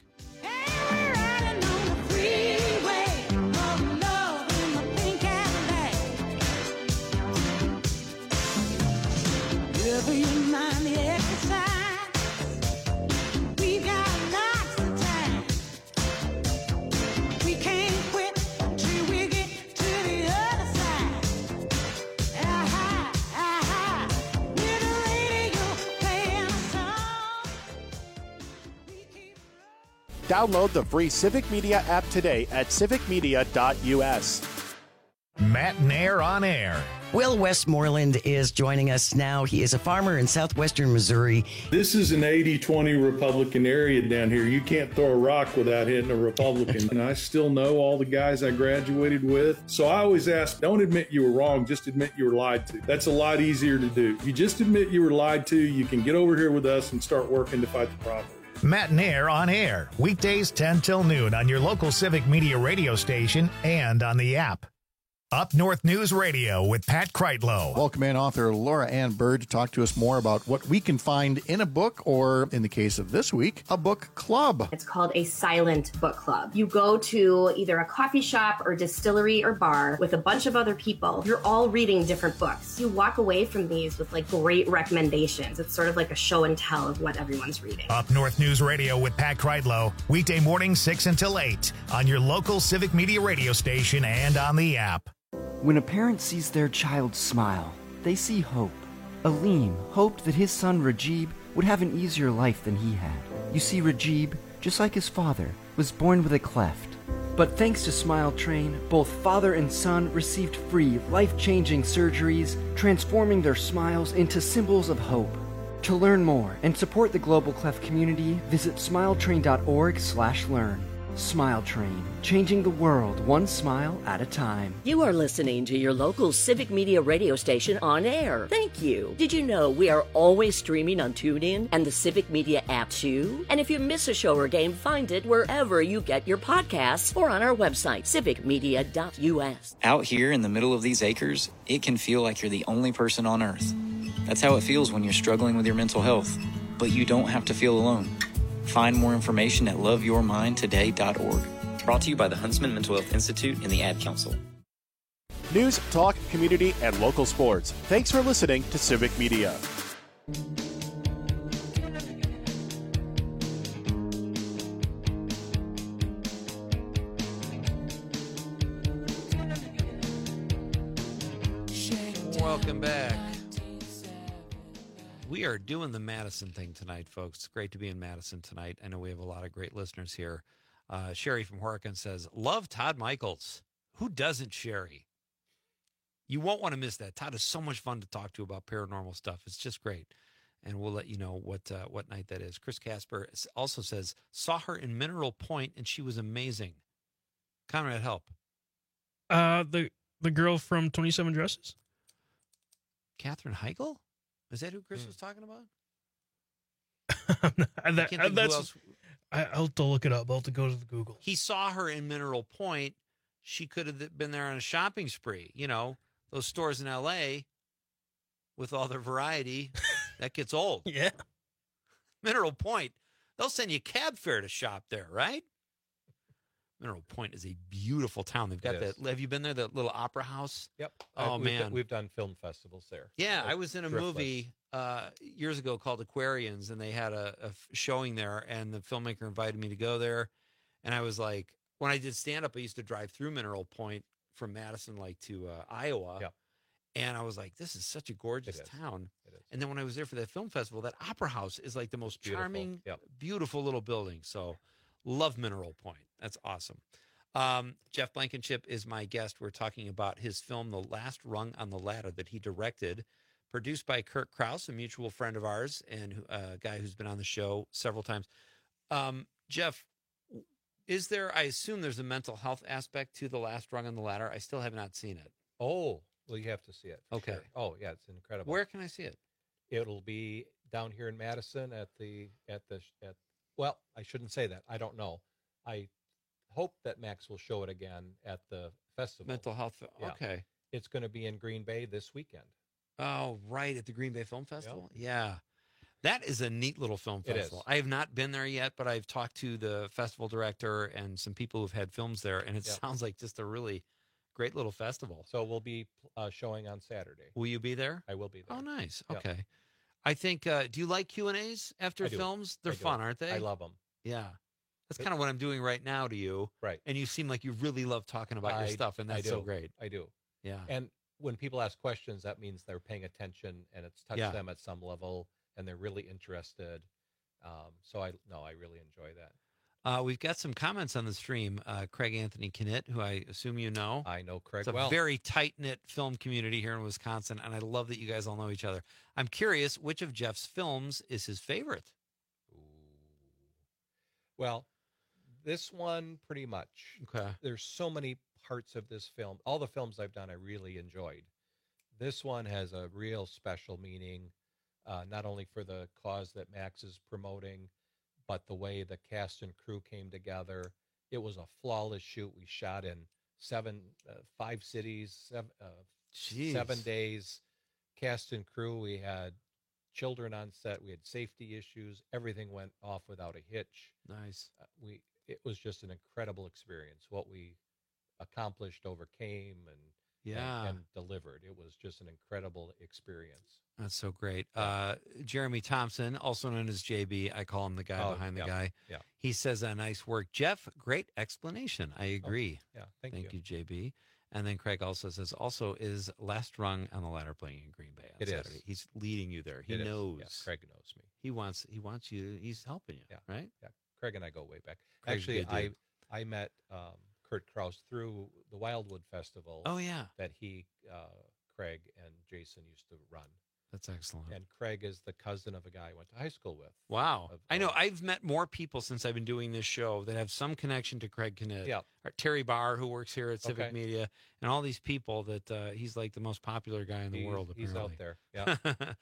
We Download the free Civic Media app today at civicmedia.us. Matt Nair on air. Will Westmoreland is joining us now. He is a farmer in southwestern Missouri. This is an 80-20 Republican area down here. You can't throw a rock without hitting a Republican. And I still know all the guys I graduated with. So I always ask, don't admit you were wrong, just admit you were lied to. That's a lot easier to do. If you just admit you were lied to, you can get over here with us and start working to fight the problem. Matt Nair on air. Weekdays 10 till noon on your local Civic Media radio station and on the app. Up North News Radio with Pat Kreitlow. Welcome in author Laura Ann Bird to talk to us more about what we can find in a book, or in the case of this week, a book club. It's called a silent book club. You go to either a coffee shop or distillery or bar with a bunch of other people. You're all reading different books. You walk away from these with like great recommendations. It's sort of like a show and tell of what everyone's reading. Up North News Radio with Pat Kreitlow. Weekday morning 6 until 8 on your local Civic Media radio station and on the app. When a parent sees their child smile, they see hope. Aleem hoped that his son Rajib would have an easier life than he had. You see, Rajib, just like his father, was born with a cleft. But thanks to Smile Train, both father and son received free, life-changing surgeries, transforming their smiles into symbols of hope. To learn more and support the Global Cleft community, visit smiletrain.org/learn. Smile Train, changing the world one smile at a time. You are listening to your local Civic Media radio station on air. Thank you. Did you know we are always streaming on TuneIn and the Civic Media app too? And if you miss a show or game, find it wherever you get your podcasts or on our website, civicmedia.us. Out here in the middle of these acres, it can feel like you're the only person on earth. That's how it feels when you're struggling with your mental health. But you don't have to feel alone. Find more information at loveyourmindtoday.org. Brought to you by the Huntsman Mental Health Institute and the Ad Council. News, talk, community, and local sports. Thanks for listening to Civic Media. Welcome back. We are doing the Madison thing tonight, folks. It's great to be in Madison tonight. I know we have a lot of great listeners here. Sherry from Horicon says, love Todd Michaels. Who doesn't, Sherry? You won't want to miss that. Todd is so much fun to talk to about paranormal stuff. It's just great. And we'll let you know what night that is. Chris Casper also says, saw her in Mineral Point, and she was amazing. Conrad, help. The girl from 27 Dresses? Katherine Heigl? Is that who Chris was talking about? I'll have to look it up. I'll have to go to the Google. He saw her in Mineral Point. She could have been there on a shopping spree. You know, those stores in L.A. with all their variety, that gets old. Yeah. Mineral Point, they'll send you cab fare to shop there, right? Mineral Point is a beautiful town. They've got that. Have you been there? That little opera house? Yep. Oh, man. We've done film festivals there. Yeah, I was in a movie years ago called Aquarians, and they had a showing there, and the filmmaker invited me to go there. And I was like, when I did stand-up, I used to drive through Mineral Point from Madison, to Iowa. Yep. And I was like, this is such a gorgeous town. It is. And then when I was there for that film festival, that opera house is like the most charming, beautiful little building. So love Mineral Point. That's awesome. Jeff Blankenship is my guest. We're talking about his film, The Last Rung on the Ladder, that he directed, produced by Kurt Krause, a mutual friend of ours and a guy who's been on the show several times. Jeff, is there, I assume there's a mental health aspect to The Last Rung on the Ladder. I still have not seen it. Oh, well, you have to see it. Okay. Sure. Oh, yeah, it's incredible. Where can I see it? It'll be down here in Madison well, I shouldn't say that. I don't know. I hope that Max will show it again at the festival. Mental health. Yeah. Okay. It's going to be in Green Bay this weekend. Oh, right. At the Green Bay Film Festival. Yep. Yeah. That is a neat little film festival. It is. I have not been there yet, but I've talked to the festival director and some people who've had films there, and it sounds like just a really great little festival. So we'll be showing on Saturday. Will you be there? I will be there. Oh, nice. Yep. Okay. I think, do you like Q&As after films? They're fun, aren't they? I love them. Yeah. That's kind of what I'm doing right now to you. Right. And you seem like you really love talking about your stuff, and that's so great. I do. Yeah. And when people ask questions, that means they're paying attention, and it's touched them at some level, and they're really interested. So I really enjoy that. We've got some comments on the stream. Craig Anthony Knitt, who I assume you know. I know Craig It's a well. very tight-knit film community here in Wisconsin, and I love that you guys all know each other. I'm curious, which of Jeff's films is his favorite? Well, this one pretty much. Okay. There's so many parts of this film. All the films I've done I really enjoyed. This one has a real special meaning, not only for the cause that Max is promoting, but the way the cast and crew came together. It was a flawless shoot. We shot in 5 cities, 7 days. Cast and crew, we had children on set. We had safety issues. Everything went off without a hitch. Nice. It was just an incredible experience. What we accomplished, overcame, and delivered. It was just an incredible experience. That's so great. Jeremy Thompson, also known as JB, I call him the guy behind the guy. Yeah. He says, nice work. Jeff, great explanation. I agree. Thank you. Thank you, JB. And then Craig also says, also is Last Rung on the Ladder playing in Green Bay on Saturday. Is. He's leading you there. He It is. knows. Yeah, Craig knows me. He wants you. He's helping you, right? Yeah. Craig and I go way back. Craig's a Actually, good dude. I met Kurt Krause through the Wildwood Festival. Oh, yeah. That Craig and Jason used to run. That's excellent. And Craig is the cousin of a guy I went to high school with. Wow. I know. I've met more people since I've been doing this show that have some connection to Craig Knitt. Yeah. Or Terry Barr, who works here at Civic Okay. Media, and all these people that he's like the most popular guy in the world, apparently. He's out there. Yeah.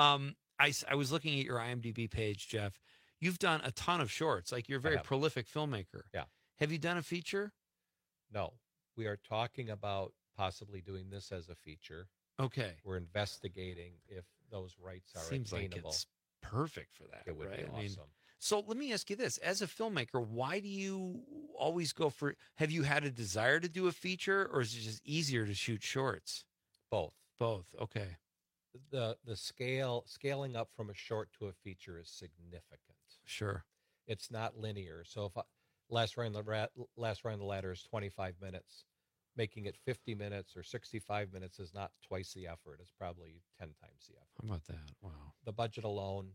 I was looking at your IMDb page, Jeff. You've done a ton of shorts. Like, you're a very have. prolific filmmaker. Yeah. Have you done a feature? No. We are talking about possibly doing this as a feature. Okay. We're investigating if those rights are Seems like attainable. it's perfect for that. It would right? be I mean, awesome. so let me ask you this. As a filmmaker, why do you always go for, have you had a desire to do a feature, or is it just easier to shoot shorts? Both. Okay. The scaling up from a short to a feature is significant. Sure. It's not linear. So if Last Ride on the Ladder is 25 minutes, making it 50 minutes or 65 minutes is not twice the effort. It's probably 10 times the effort. How about that? Wow. The budget alone,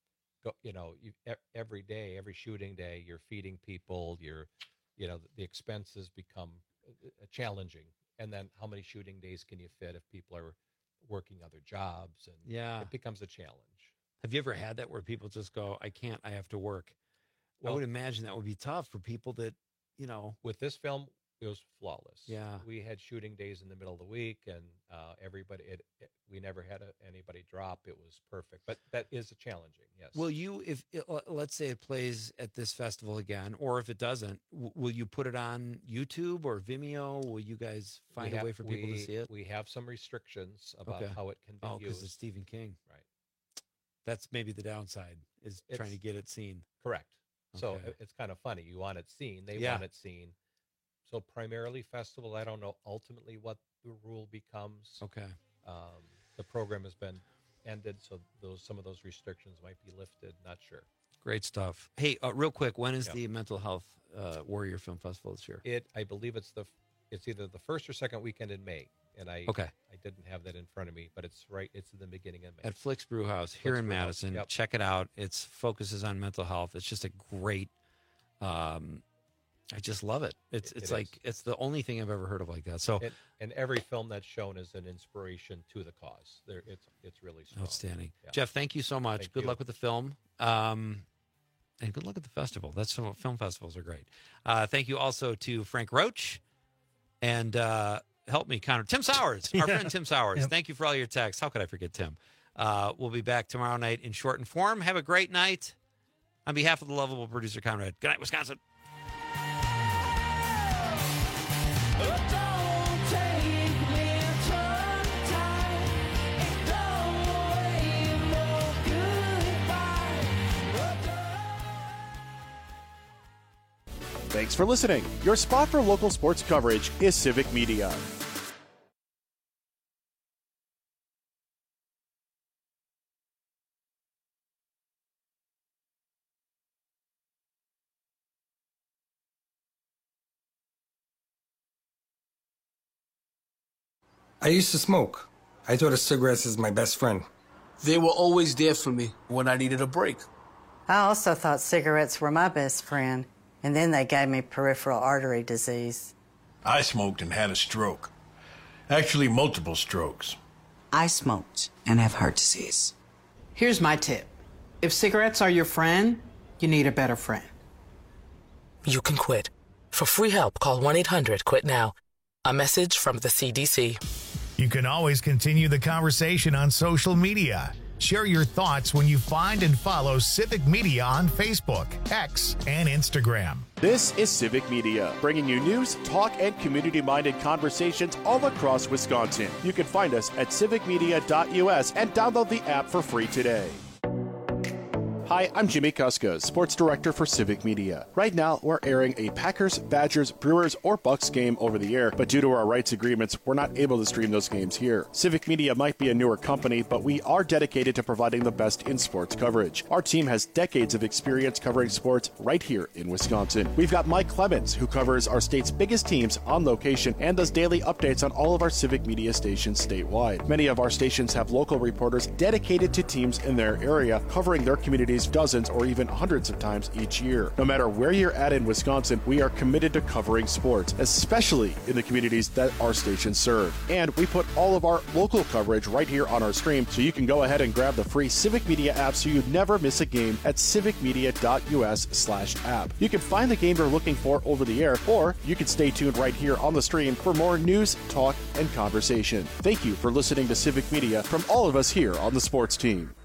every day, every shooting day, you're feeding people. The expenses become challenging. And then how many shooting days can you fit if people are working other jobs? And it becomes a challenge. Have you ever had that where people just go, I can't, I have to work? I would imagine that would be tough for people that, With this film, it was flawless. Yeah. We had shooting days in the middle of the week, and everybody, we never had anybody drop. It was perfect. But that is challenging, yes. Will you, let's say it plays at this festival again, or if it doesn't, will you put it on YouTube or Vimeo? Will you guys find a way for people to see it? We have some restrictions about how it can be used. because it's Stephen King. Right. That's maybe the downside, is trying to get it seen. Correct. So Okay. it's kind of funny. You want it seen. They Yeah. want it seen. So primarily festival. I don't know ultimately what the rule becomes. Okay. The program has been ended, so some of those restrictions might be lifted. Not sure. Great stuff. Hey, real quick, when is Yeah. the Mental Health Warrior Film Festival this year? I believe it's either the first or second weekend in May, and I didn't have that in front of me, but it's in the beginning of May. At Flicks Brew House here in Madison. Yep. Check it out. It focuses on mental health. It's just a great. I just love it. It's like it's the only thing I've ever heard of like that. So and every film that's shown is an inspiration to the cause. It's really strong. outstanding. Yeah. Jeff, thank you so much. Thank Good you. luck with the film. And good luck at the festival. Film festivals are great. Thank you also to Frank Roach and help me, Connor. Tim Sowers, our friend Tim Sowers. Yep. Thank you for all your texts. How could I forget Tim? We'll be back tomorrow night in shortened form. Have a great night. On behalf of the lovable producer, Conrad. Good night, Wisconsin. Thanks for listening. Your spot for local sports coverage is Civic Media. I used to smoke. I thought of cigarettes as my best friend. They were always there for me when I needed a break. I also thought cigarettes were my best friend. And then they gave me peripheral artery disease. I smoked and had a stroke. Actually, multiple strokes. I smoked and have heart disease. Here's my tip. If cigarettes are your friend, you need a better friend. You can quit. For free help, call 1-800-QUIT-NOW. A message from the CDC. You can always continue the conversation on social media. Share your thoughts when you find and follow Civic Media on Facebook, X, and Instagram. This is Civic Media, bringing you news, talk, and community-minded conversations all across Wisconsin. You can find us at civicmedia.us and download the app for free today. Hi, I'm Jimmy Kuska, Sports Director for Civic Media. Right now, we're airing a Packers, Badgers, Brewers, or Bucks game over the air, but due to our rights agreements, we're not able to stream those games here. Civic Media might be a newer company, but we are dedicated to providing the best in sports coverage. Our team has decades of experience covering sports right here in Wisconsin. We've got Mike Clemens, who covers our state's biggest teams on location and does daily updates on all of our Civic Media stations statewide. Many of our stations have local reporters dedicated to teams in their area, covering their communities dozens or even hundreds of times each year. No matter where you're at in Wisconsin, we are committed to covering sports, especially in the communities that our stations serve. And we put all of our local coverage right here on our stream, so you can go ahead and grab the free Civic Media app so you never miss a game at civicmedia.us/app. You can find the game you're looking for over the air, or you can stay tuned right here on the stream for more news, talk, and conversation. Thank you for listening to Civic Media from all of us here on the sports team.